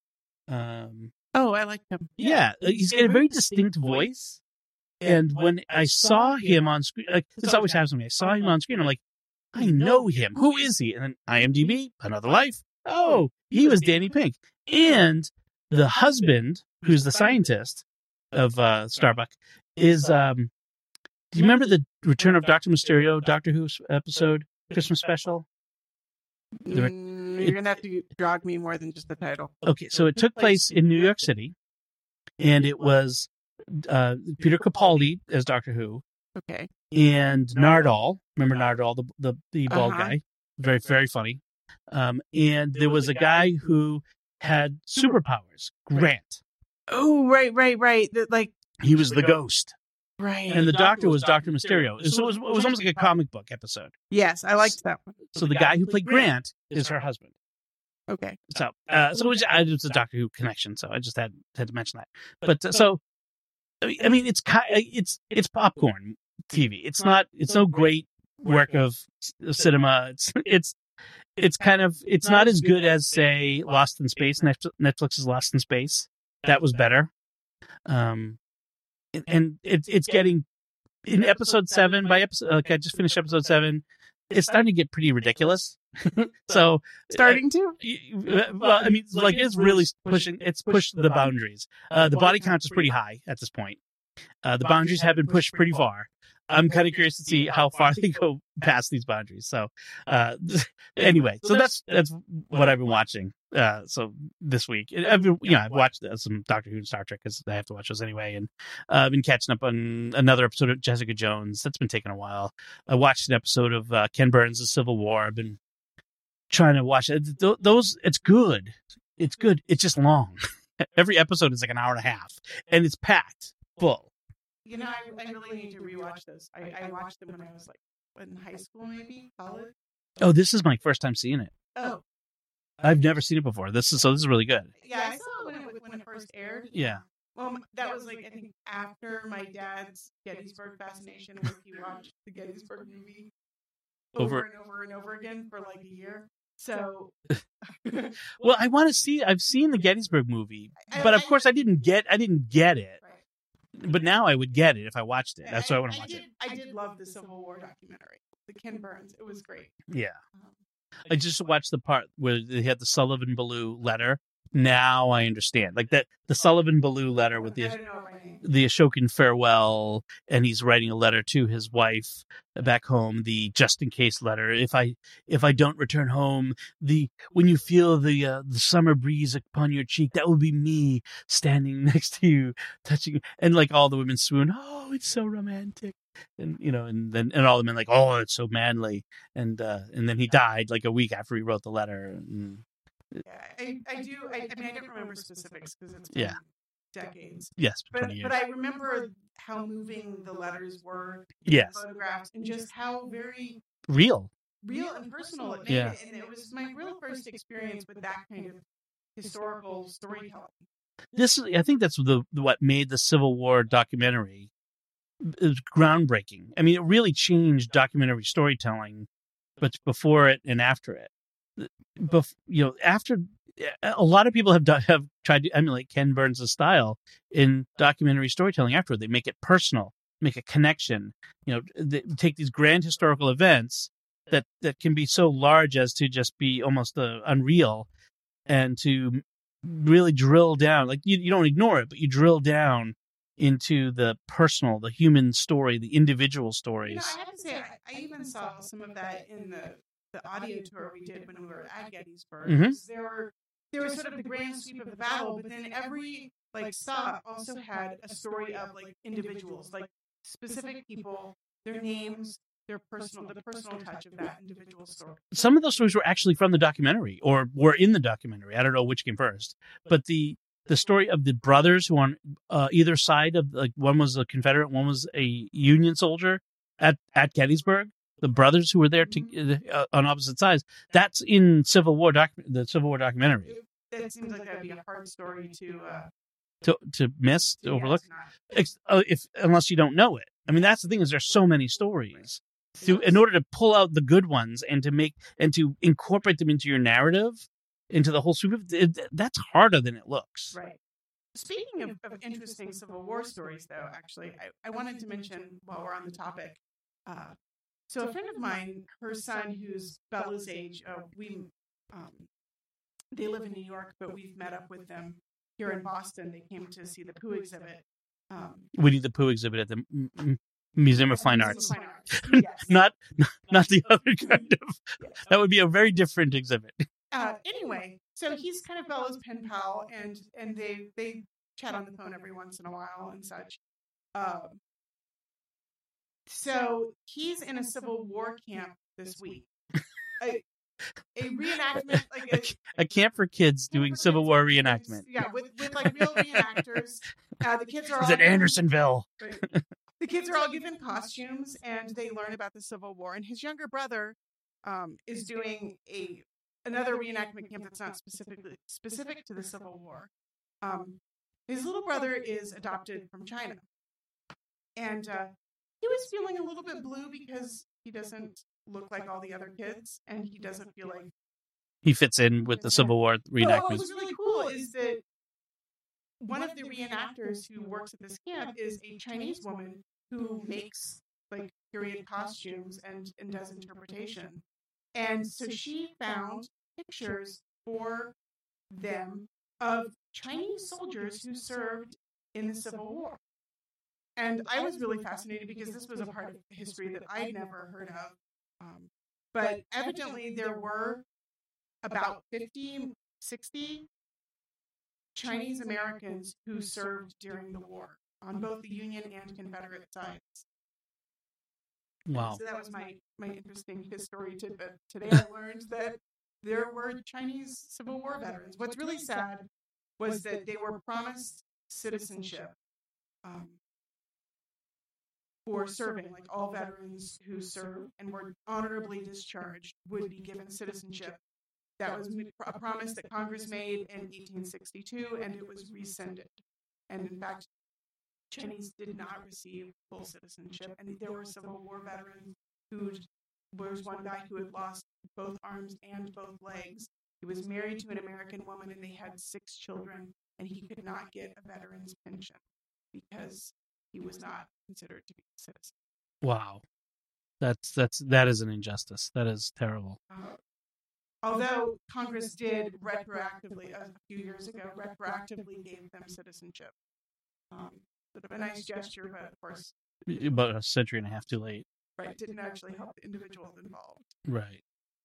I like him. Yeah, he's got a very distinct voice. And when I saw him on screen, like this always happens to me. I saw him on screen. I'm like, I know him. Who is he? And then IMDb, Another Life. Oh, he was Danny Pink. And the husband, who's the scientist of Starbuck, is. Do you remember the Return of Dr. Mysterio, Doctor Who episode, Christmas special? You're gonna have to jog me more than just the title. Okay, so it took place in New York City, and it was Peter Capaldi as Doctor Who. Okay. And Nardole. Remember Nardole, the bald guy? Very, very funny. And there was a guy who had superpowers, Grant. Oh, right. He was the ghost. Right. And the doctor was Dr. Mysterio. So it was almost like a comic book episode. Yes, I liked that one. So the guy who played Grant is her husband. Okay. So it's a Doctor Who connection, so I just had to mention that. But so I mean, it's popcorn TV. It's no great work of cinema. It's kind of, it's not as good as, say, Lost in Space. Netflix's Lost in Space. That was better. And it's getting in episode 7 by episode. Like I just finished episode 7. It's starting to get pretty ridiculous. So starting to. Well, I mean, like it's really pushing. It's pushed the boundaries. The body count is pretty high at this point. The boundaries have been pushed pretty far. I'm kind of curious to see how far they go past these boundaries. So, anyway, so that's what I've been watching. So this week, I've watched some Doctor Who and Star Trek because I have to watch those anyway, and I've been catching up on another episode of Jessica Jones. That's been taking a while. I watched an episode of Ken Burns' Civil War. I've been trying to watch it. Those, it's good. It's good. It's just long. Every episode is like an hour and a half, and it's packed full. You know, I really need to rewatch this. I watched them when I was in high school, maybe college. Oh, this is my first time seeing it. Oh, I've never seen it before. This is really good. Yeah, I saw it when it first aired. Yeah. Well, that was I think after my dad's Gettysburg fascination, where he watched the Gettysburg movie over and over again for like a year. So, well, I want to see. I've seen the Gettysburg movie, but of course, I didn't get it. But now I would get it if I watched it. That's why I want to watch it. I did love the Civil War documentary, the Ken Burns. It was great. Yeah. I just watched the part where they had the Sullivan Ballou letter. Now I understand. Like that, the Sullivan Ballou letter with the Ashokan farewell, and he's writing a letter to his wife back home, the just in case letter. If I don't return home, when you feel the summer breeze upon your cheek, that will be me standing next to you, touching, and like all the women swoon. Oh, it's so romantic. And and all the men like, oh, it's so manly. And then he died like a week after he wrote the letter. And, yeah, I do. I mean, I don't remember specifics because it's been decades. Yes, 20 years. But I remember how moving the letters were. Yes. Photographs and just how very real and personal it made it. And it was my real first experience with that kind of historical storytelling. I think that's what made the Civil War documentary groundbreaking. I mean, it really changed documentary storytelling, but before it and after it. After a lot of people have tried to emulate Ken Burns' style in documentary storytelling. Afterward, they make it personal, make a connection. They take these grand historical events that can be so large as to just be almost unreal, and to really drill down. Like you don't ignore it, but you drill down into the personal, the human story, the individual stories. I have to say, I even saw some of that in the audio tour we did when we were at Gettysburg. Mhm. There was sort of the grand sweep of the battle, but then every stop also had a story of individuals, specific people, their names, the personal touch of that individual story. Some of those stories were actually from the documentary, or were in the documentary. I don't know which came first, but the story of the brothers who on either side of, one was a Confederate, one was a Union soldier at Gettysburg. The brothers who were there on opposite sides. That's in the Civil War documentary. That seems like that'd be a hard story to miss, to overlook, unless you don't know it. I mean, that's the thing, is there's so many stories. In order to pull out the good ones and to incorporate them into your narrative, into the whole sweep, that's harder than it looks. Right. Speaking of interesting Civil War stories, though, actually, I wanted to mention, while we're on the topic, so a friend of mine, her son, who's Bella's age, they live in New York, but we've met up with them here in Boston. They came to see the Pooh exhibit. We need the Pooh exhibit at the Museum of Fine Arts. Yes. not the other kind of. Yes. That would be a very different exhibit. Anyway, so he's kind of Bella's pen pal, and they chat on the phone every once in a while and such. So he's in a Civil War camp this week. A reenactment, a camp for kids doing Civil War reenactment. Yeah, with real reenactors. The kids are all at Andersonville. Right. The kids are all given costumes, and they learn about the Civil War. And his younger brother is doing another reenactment camp that's not specific to the Civil War. His little brother is adopted from China, and he was feeling a little bit blue because he doesn't look like all the other kids, and he doesn't feel like he fits in with the Civil War reenactment. What was really cool is that one of the reenactors who works at this camp is a Chinese woman who makes period costumes and does interpretation. And so she found pictures for them of Chinese soldiers who served in the Civil War. And I was really fascinated because this was a part of history that I'd never heard of. But evidently there were about 50, 60 Chinese Americans who served during the war on both the Union and Confederate sides. Wow. So that was my interesting history tidbit. Today I learned that there were Chinese Civil War veterans. What's really sad was that they were promised citizenship for serving. All veterans who served and were honorably discharged would be given citizenship. That was a promise that Congress made in 1862, and it was rescinded. And in fact, Chinese did not receive full citizenship. And there were Civil War veterans there was one guy who had lost both arms and both legs. He was married to an American woman, and they had 6 children, and he could not get a veteran's pension because he was not considered to be a citizen. Wow. That is an injustice. That is terrible. Although Congress did retroactively, a few years ago, gave them citizenship. Sort of a nice gesture, but of course... About a century and a half too late. Right, didn't actually help the individuals involved. Right.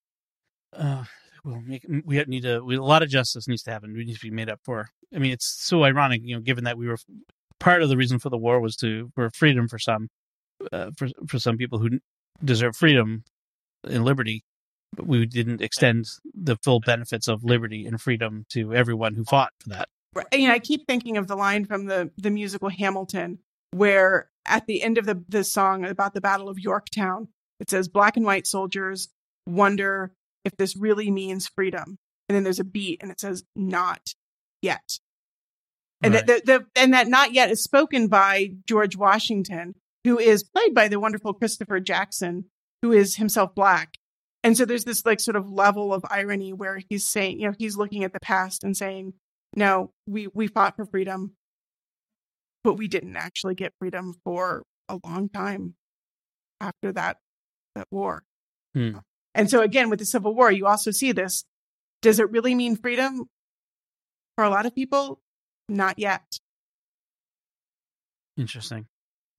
A lot of justice needs to happen. We need to be made up for. I mean, it's so ironic, given that we were part of the reason for the war was for freedom for some people who deserve freedom and liberty, but we didn't extend the full benefits of liberty and freedom to everyone who fought for that. I keep thinking of the line from the musical Hamilton, where at the end of the song about the Battle of Yorktown, it says, "Black and white soldiers wonder if this really means freedom." And then there's a beat, and it says, "Not yet." And right. that "not yet" is spoken by George Washington, who is played by the wonderful Christopher Jackson, who is himself Black. And so there's this sort of level of irony where he's saying, he's looking at the past and saying, no, we fought for freedom, but we didn't actually get freedom for a long time after that war. And so again, with the Civil War, you also see this. Does it really mean freedom? For a lot of people, not yet. Interesting.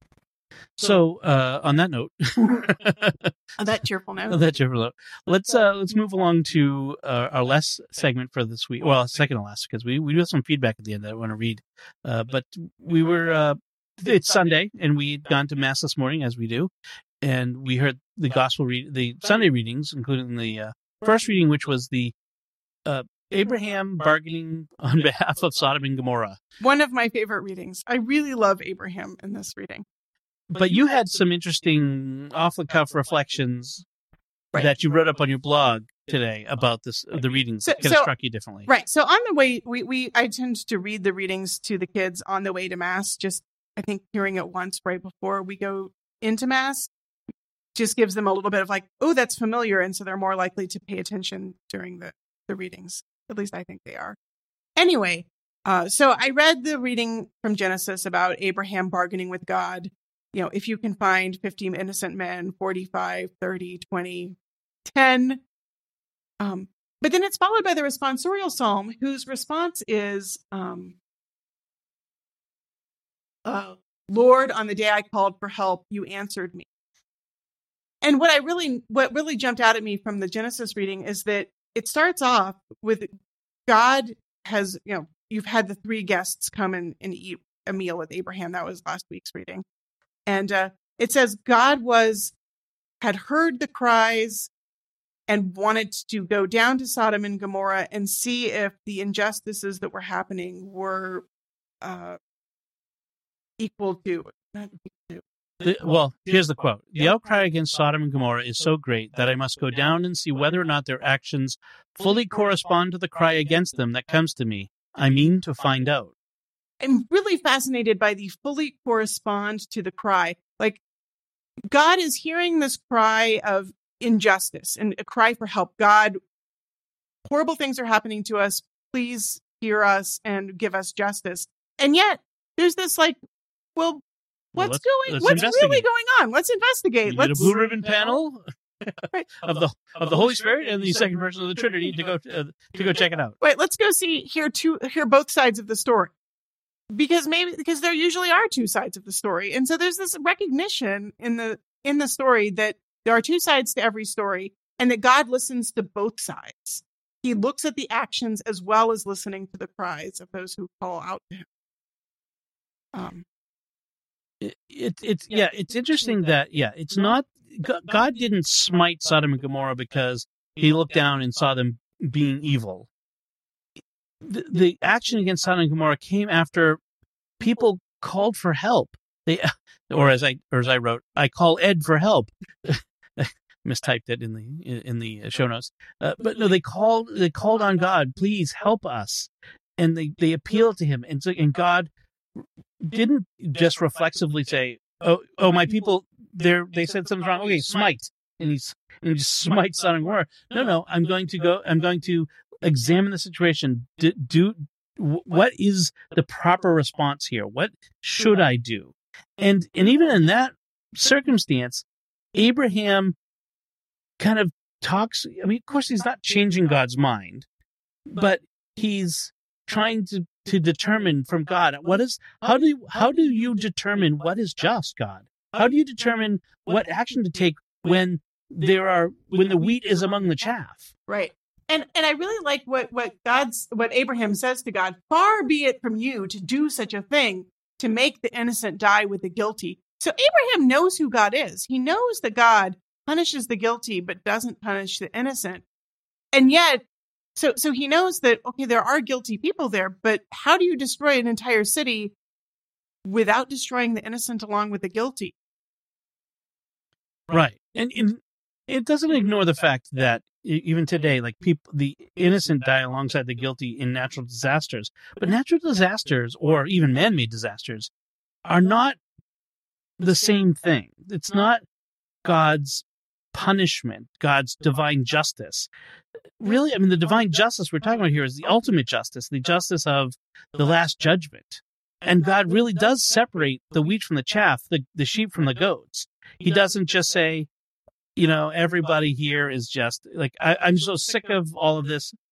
So on that note, On that cheerful note, let's move along to our last segment for this week. Well, second to last, because we do have some feedback at the end that I want to read. But we were it's Sunday, and we'd gone to mass this morning, as we do, and we heard the the Sunday readings, including the first reading, which was the Abraham bargaining on behalf of Sodom and Gomorrah. One of my favorite readings. I really love Abraham in this reading. But you had some interesting off-the-cuff reflections that you wrote up on your blog today about the readings that kind of struck you differently. Right. So on the way, I tend to read the readings to the kids on the way to Mass. Just, I think, hearing it once right before we go into Mass just gives them a little bit of like, oh, that's familiar. And so they're more likely to pay attention during the readings. At least I think they are. Anyway, so I read the reading from Genesis about Abraham bargaining with God. You know, if you can find 50 innocent men, 45, 30, 20, 10. But then it's followed by the responsorial psalm, whose response is, Lord, on the day I called for help, you answered me. And what really jumped out at me from the Genesis reading is that it starts off with God has, you've had the 3 guests come and eat a meal with Abraham. That was last week's reading. And it says God had heard the cries and wanted to go down to Sodom and Gomorrah and see if the injustices that were happening were equal to. Well, here's the quote. The outcry against Sodom and Gomorrah is so great that I must go down and see whether or not their actions fully correspond to the cry against them that comes to me. I mean to find out. I'm really fascinated by the fully correspond to the cry. Like, God is hearing this cry of injustice and a cry for help. God, horrible things are happening to us. Please hear us and give us justice. And yet there's this like, well, what's really going on? Let's investigate. Let's get a blue ribbon panel right. of the Holy Spirit and the second person of the Trinity to go check it out. Wait, let's go hear both sides of the story. Because there usually are 2 sides of the story. And so there's this recognition in the story that there are 2 sides to every story and that God listens to both sides. He looks at the actions as well as listening to the cries of those who call out to him. It's interesting that it's not God didn't smite Sodom and Gomorrah because he looked down and saw them being evil. The action against Sodom and Gomorrah came after people called for help. Or as I wrote, I call Ed for help. Mistyped it in the show notes. But no, they called on God, please help us, and they appealed to him, and God didn't just reflexively say, oh my people, they said something's wrong. Okay, smite, and he just smites Sodom and Gomorrah. No, I'm going to examine the situation. What is the proper response here? What should I do? And even in that circumstance, Abraham kind of talks. I mean, of course, he's not changing God's mind, but he's trying to determine from God how do you determine what is just, God? How do you determine what action to take when the wheat is among the chaff? Right. And I really like what Abraham says to God. Far be it from you to do such a thing, to make the innocent die with the guilty. So Abraham knows who God is. He knows that God punishes the guilty but doesn't punish the innocent. And yet, so he knows that, okay, there are guilty people there, but how do you destroy an entire city without destroying the innocent along with the guilty? Right. And it doesn't ignore the fact that even today, like the innocent die alongside the guilty in natural disasters. But natural disasters, or even man-made disasters, are not the same thing. It's not God's punishment, God's divine justice. Really, I mean, the divine justice we're talking about here is the ultimate justice, the justice of the last judgment. And God really does separate the wheat from the chaff, the sheep from the goats. He doesn't just say, everybody here is just like, I'm so sick of all of this.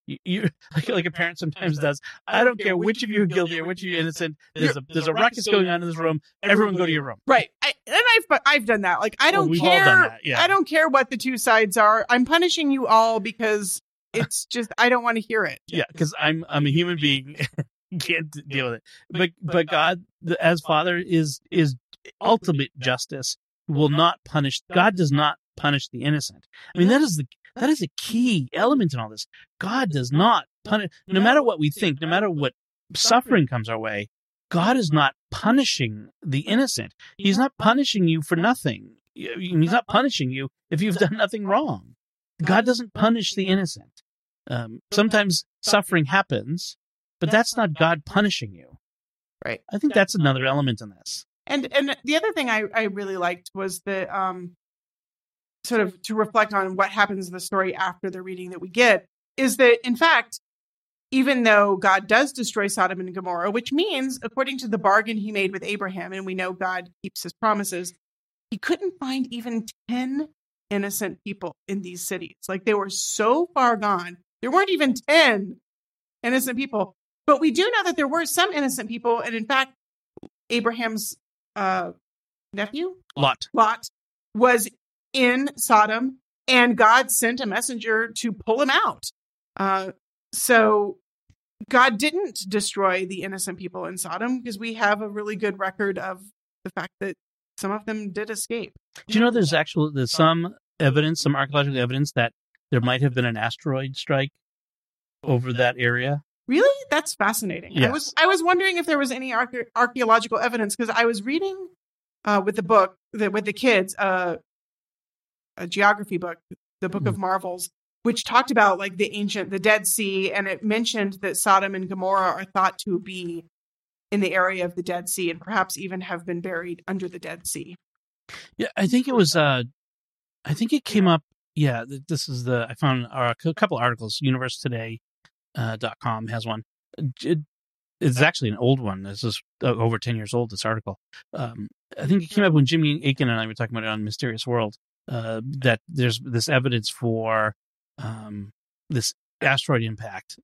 You like a parent sometimes does. I don't care which of you are guilty or which of you are innocent. There's a ruckus going on in this room. Everyone go to your room. Right. I've done that. Like, I don't we've care. all done that, yeah. I don't care what the two sides are. I'm punishing you all because it's just, I don't want to hear it. Yeah, because I'm a human being. Can't deal with it. But God, as Father, is ultimate justice. Will not punish. God does not punish the innocent. I mean, that is a key element in all this. God does not punish. No matter what we think, no matter what suffering comes our way, God is not punishing the innocent. He's not punishing you for nothing. He's not punishing you if you've done nothing wrong. God doesn't punish the innocent. Sometimes suffering happens, but that's not God punishing you. Right. I think that's another element in this. And the other thing I really liked was the sort of to reflect on what happens in the story after the reading that we get is that, in fact, even though God does destroy Sodom and Gomorrah, which means, according to the bargain he made with Abraham, and we know God keeps his promises, he couldn't find even 10 innocent people in these cities. Like, they were so far gone. There weren't even 10 innocent people. But we do know that there were some innocent people. And in fact, Abraham's nephew, Lot, was in Sodom, and God sent a messenger to pull him out. So God didn't destroy the innocent people in Sodom because we have a really good record of the fact that some of them did escape. Do you know there's some evidence, some archaeological evidence that there might have been an asteroid strike over that area? Really? That's fascinating. Yes. I was wondering if there was any archaeological evidence because I was reading with the book with the kids a geography book, the Book of Marvels, which talked about like the Dead Sea, and it mentioned that Sodom and Gomorrah are thought to be in the area of the Dead Sea and perhaps even have been buried under the Dead Sea. Yeah, I think it was. I think it came up. Yeah, this is I found a couple articles. UniverseToday.com has one. It's actually an old one. This is over 10 years old, this article. I think it came up when Jimmy Aiken and I were talking about it on Mysterious World, that there's this evidence for this asteroid impact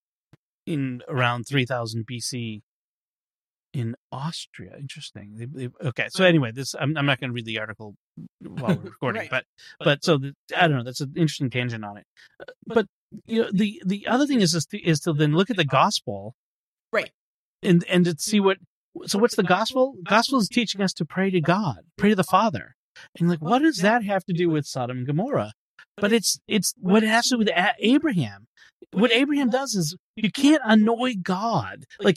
in around 3000 BC in Austria. Interesting. Okay, so anyway, I'm not going to read the article while we're recording, Right. but so I don't know. That's an interesting tangent on it. But you know, the other thing is to then look at the gospel, right, and to see what's the gospel? Gospel is teaching us to pray to God, pray to the Father, and like, what does that have to do with Sodom and Gomorrah? But it's what it has to do with Abraham. What Abraham does is you can't annoy God. Like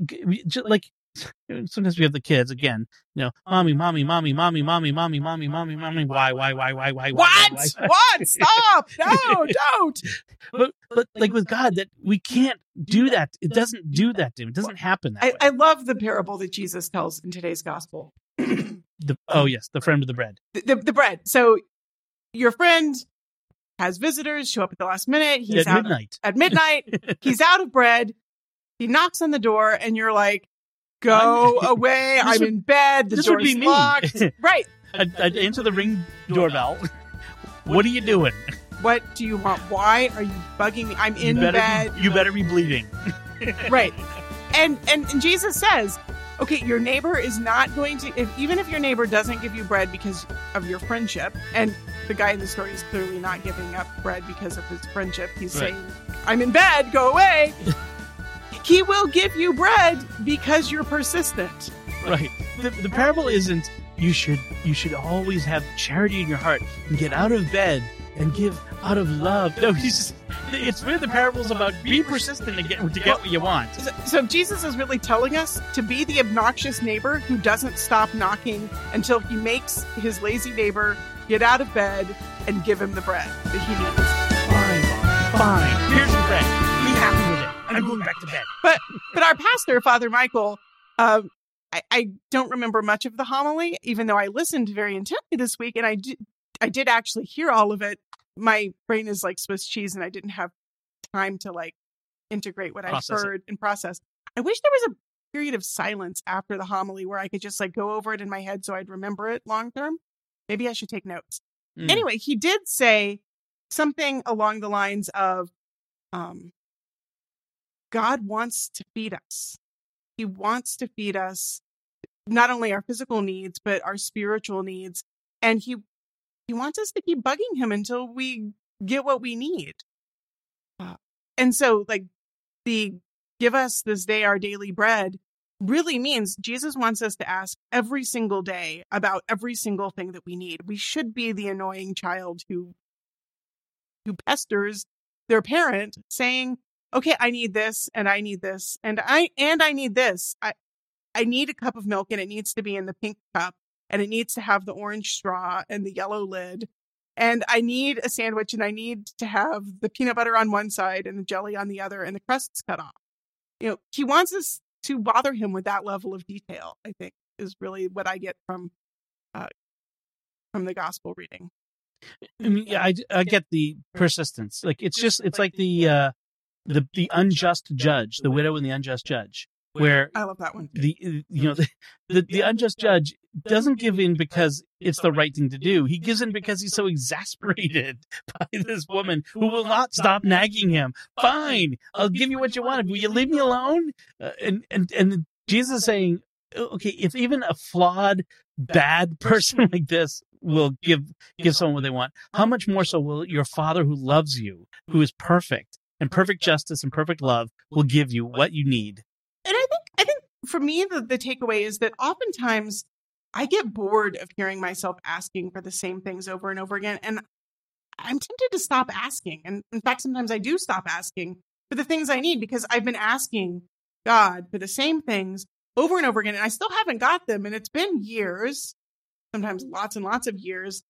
sometimes we have the kids again, you know, mommy, why? What? Stop! No, don't. But like with God, that we can't do that. It doesn't do that to him. It doesn't happen that way. I love the parable that Jesus tells in today's gospel. The friend with the bread. The bread. So your friend has visitors show up at the last minute. He's at midnight. At midnight, he's out of bread. He knocks on the door, and you're like, "Go away! I'm in bed. The door's locked." Right. I'd answer the Ring doorbell. What are you doing? What do you want? Why are you bugging me? I'm in bed. You better be bleeding. Right. And Jesus says, okay, your neighbor is not going to, even if your neighbor doesn't give you bread because of your friendship, and the guy in the story is clearly not giving up bread because of his friendship. He's saying, I'm in bed, go away. He will give you bread because you're persistent. Right. The parable isn't you should always have charity in your heart and get out of bed and give out of love. No, it's really the parable's about be persistent to get what you want. So Jesus is really telling us to be the obnoxious neighbor who doesn't stop knocking until he makes his lazy neighbor get out of bed and give him the bread that he needs. Fine. Here's the bread. Be happy with it. I'm going back to bed. But our pastor, Father Michael, I don't remember much of the homily, even though I listened very intently this week, and I did actually hear all of it. My brain is like Swiss cheese, and I didn't have time to like integrate what I heard and process. I wish there was a period of silence after the homily where I could just like go over it in my head so I'd remember it long term. Maybe I should take notes. Anyway, he did say something along the lines of, God wants to feed us. He wants to feed us not only our physical needs, but our spiritual needs. And he wants us to keep bugging him until we get what we need. And so, like, the give us this day our daily bread really means Jesus wants us to ask every single day about every single thing that we need. We should be the annoying child who pesters their parent saying, okay, I need this and I need this and I need this. I need a cup of milk and it needs to be in the pink cup and it needs to have the orange straw and the yellow lid. And I need a sandwich and I need to have the peanut butter on one side and the jelly on the other and the crusts cut off. You know, he wants us to bother him with that level of detail, I think, is really what I get from the gospel reading. I mean, yeah, I get the persistence. Like, it's like the unjust judge, the widow and the unjust judge, where I love that one. The unjust judge doesn't give in because it's the right thing to do. He gives in because he's so exasperated by this woman who will not stop nagging him. Fine, I'll give you what you want. Will you leave me alone? And Jesus is saying, okay, if even a flawed, bad person like this will give someone what they want, how much more so will your Father who loves you, who is perfect and perfect justice and perfect love, will give you what you need. And I think for me, the takeaway is that oftentimes I get bored of hearing myself asking for the same things over and over again. And I'm tempted to stop asking. And in fact, sometimes I do stop asking for the things I need because I've been asking God for the same things over and over again. And I still haven't got them. And it's been years, sometimes lots and lots of years.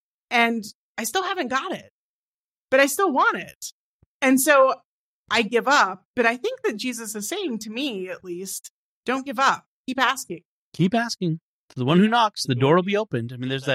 And I still haven't got it. But I still want it. And so I give up. But I think that Jesus is saying to me, at least, don't give up. Keep asking. Keep asking. To the one who knocks, the door will be opened. I mean, there's that.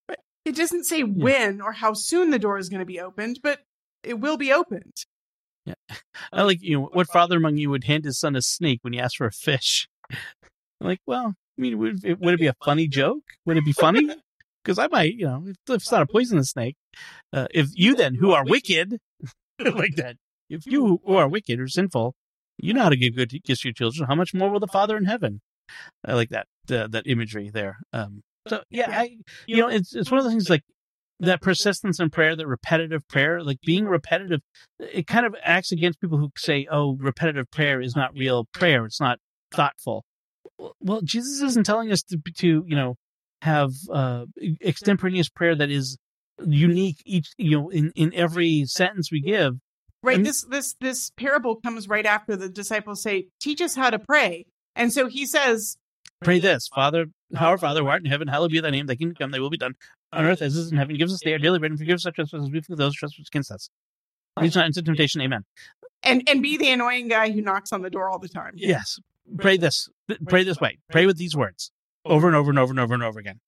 It doesn't say when or how soon the door is going to be opened, but it will be opened. Yeah. I like, what father among you would hand his son a snake when he asked for a fish? I'm like, well, I mean, would it be a funny joke? Would it be funny? Because I might, if it's not a poisonous snake. If you then, who are wicked, like that, if you who are wicked or sinful, you know how to give good gifts to your children, how much more will the Father in heaven? I like that imagery there. So yeah, it's one of the things, like that persistence in prayer, that repetitive prayer, like being repetitive, it kind of acts against people who say, oh, repetitive prayer is not real prayer. It's not thoughtful. Well, Jesus isn't telling us to have extemporaneous prayer that is unique each, in every sentence we give. Right. This parable comes right after the disciples say, teach us how to pray. And so he says, pray this, Father, our Father who art in heaven, hallowed be thy name, thy kingdom come, thy will be done on earth as it is in heaven. Give us this day our daily bread and forgive us our trespasses, we forgive those who trespass against us. Lead us not into temptation, amen. And be the annoying guy who knocks on the door all the time. Yes. Pray this way. Pray with these words over and over and over and over and over again.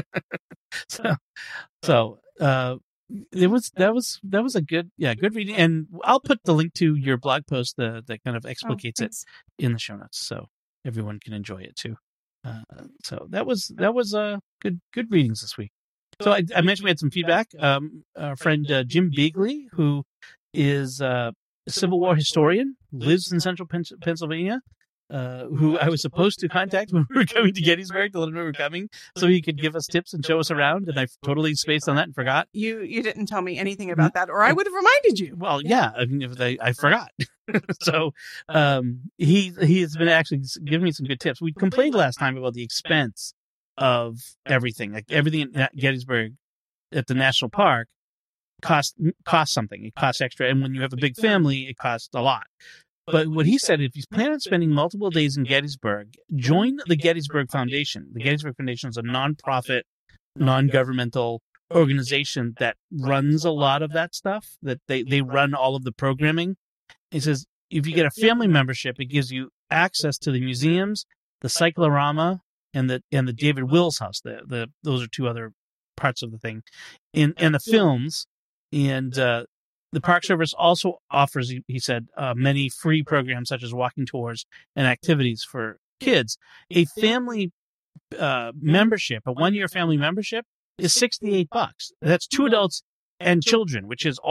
That was a good reading, and I'll put the link to your blog post that kind of explicates it in the show notes, so everyone can enjoy it too. So that was good readings this week. So I mentioned we had some feedback. Our friend Jim Beagley, who is a Civil War historian, lives in central Pennsylvania, who I was supposed to contact when we were coming to Gettysburg to let him know we were coming, so he could give us tips and show us around. And I totally spaced on that and forgot. You didn't tell me anything about that, or I would have reminded you. Well, yeah, I mean, I forgot. So he's been actually giving me some good tips. We complained last time about the expense of everything, like everything at Gettysburg at the national park costs something. It costs extra, and when you have a big family, it costs a lot. But what he said, if you plan on spending multiple days in Gettysburg, join the Gettysburg Foundation. The Gettysburg Foundation is a nonprofit, non-governmental organization that runs a lot of that stuff, that they run all of the programming. He says, if you get a family membership, it gives you access to the museums, the cyclorama, and the David Wills House. Those are two other parts of the thing, and the films, and the Park Service also offers, he said, many free programs such as walking tours and activities for kids. A family membership, a 1-year family membership, is $68. That's 2 adults and children, which is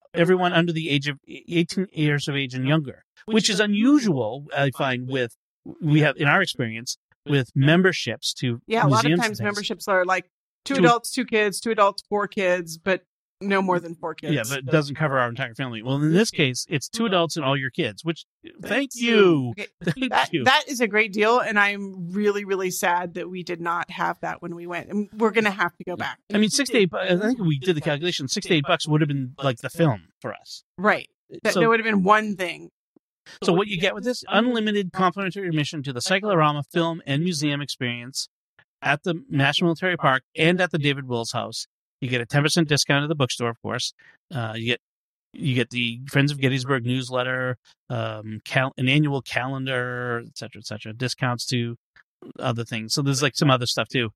everyone under the age of 18 years of age and younger, which is unusual, I find, we have in our experience with memberships to a lot of museums times memberships are like 2 adults, 2 kids, 2 adults, 4 kids, but no more than 4 kids. Yeah, but it doesn't cover our entire family. Well, in this case, it's 2 adults and all your kids, which thank you. Okay. Thank you. That is a great deal, and I'm really, really sad that we did not have that when we went. And we're going to have to go back. I mean, $6 to $8. I think we did the calculation. $6 to $8 would have been like the film for us. Right. That would have been one thing. So what you get with this, unlimited complimentary admission to the Cyclorama Film and Museum experience at the National Military Park and at the David Wills House. You get a 10% discount at the bookstore, of course. You get the Friends of Gettysburg newsletter, an annual calendar, et cetera, discounts to other things. So there's like some other stuff too.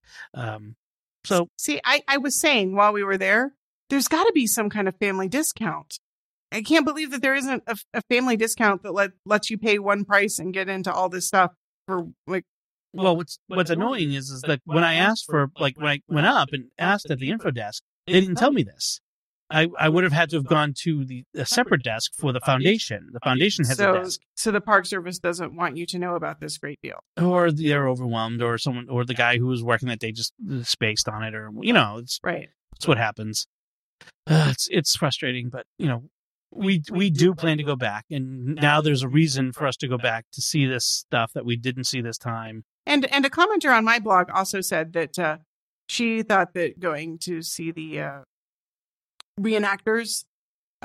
See, I was saying while we were there's got to be some kind of family discount. I can't believe that there isn't a family discount that lets you pay one price and get into all this stuff for like. Well, what's annoying is that when I asked for, like, when I went up and asked at the info desk, they didn't tell me this. I would have had to have gone to a separate desk for the foundation. The foundation has a desk. So the Park Service doesn't want you to know about this great deal. Or they're overwhelmed, or the guy who was working that day just spaced on it, or, it's right. It's what happens. It's frustrating, but, we do plan to go back, and now there's a reason for us to go back to see this stuff that we didn't see this time. And a commenter on my blog also said that she thought that going to see the reenactors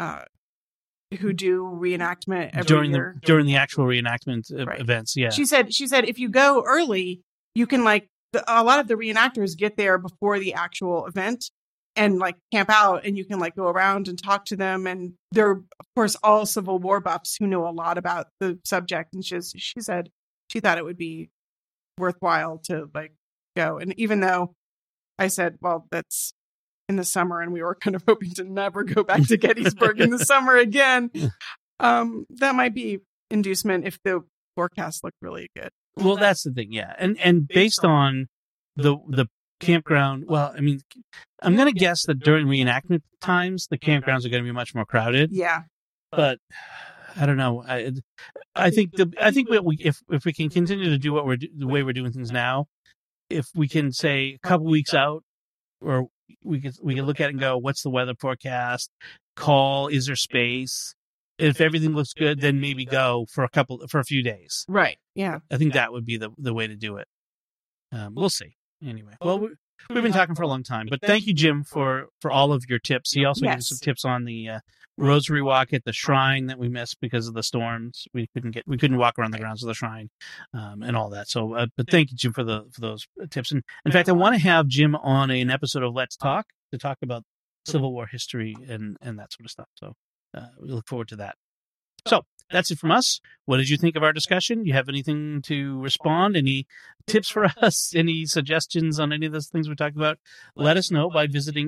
who do reenactment every year during the actual reenactment events, yeah. She said if you go early, you can a lot of the reenactors get there before the actual event and camp out, and you can go around and talk to them, and they're of course all Civil War buffs who know a lot about the subject. And she said she thought it would be worthwhile to go. And even though I said, well, that's in the summer and we were kind of hoping to never go back to Gettysburg in the summer again, that might be inducement if the forecast looked really good. Well, that's the thing. Yeah. And based on the campground, well, I mean, I'm going to guess that during reenactment times, the campgrounds are going to be much more crowded. Yeah. But I don't know. I think if we can continue to do the way we're doing things now, if we can say a couple weeks out, or we can look at it and go, what's the weather forecast? Call, is there space? If everything looks good, then maybe go for a few days. Right. Yeah. I think that would be the way to do it. We'll see. Anyway, well, we've been talking for a long time, but thank you, Jim, for all of your tips. He also gave us some tips on the Rosary Walk at the shrine that we missed because of the storms. We couldn't walk around the grounds of the shrine, and all that. So, but thank you, Jim, for those tips. And in fact, I want to have Jim on an episode of Let's Talk to talk about Civil War history and that sort of stuff. So, we look forward to that. So that's it from us. What did you think of our discussion? You have anything to respond? Any tips for us? Any suggestions on any of those things we talked about? Let us know by visiting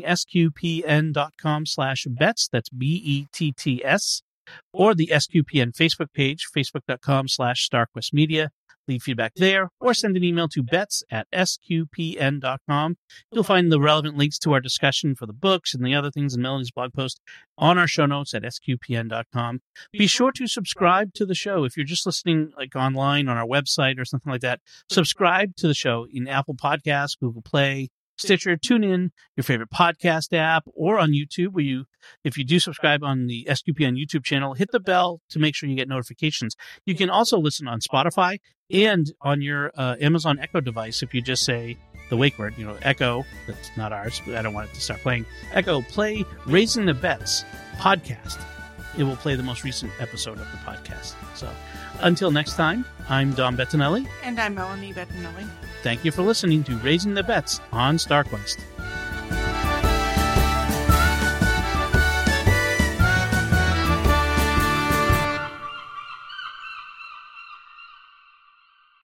sqpn.com/betts. That's BETTS. Or the SQPN Facebook page, facebook.com/StarQuestMedia. Leave feedback there, or send an email to betts@sqpn.com. You'll find the relevant links to our discussion for the books and the other things in Melanie's blog post on our show notes at sqpn.com. Be sure to subscribe to the show. If you're just listening online on our website or something like that, subscribe to the show in Apple Podcasts, Google Play, Stitcher, TuneIn, your favorite podcast app, or on YouTube, where if you do subscribe on the SQPN YouTube channel, hit the bell to make sure you get notifications. You can also listen on Spotify and on your Amazon Echo device if you just say the wake word, Echo, that's not ours, but I don't want it to start playing. Echo, play Raising the Betts podcast. It will play the most recent episode of the podcast. So until next time, I'm Dom Bettinelli. And I'm Melanie Bettinelli. Thank you for listening to Raising the Betts on StarQuest.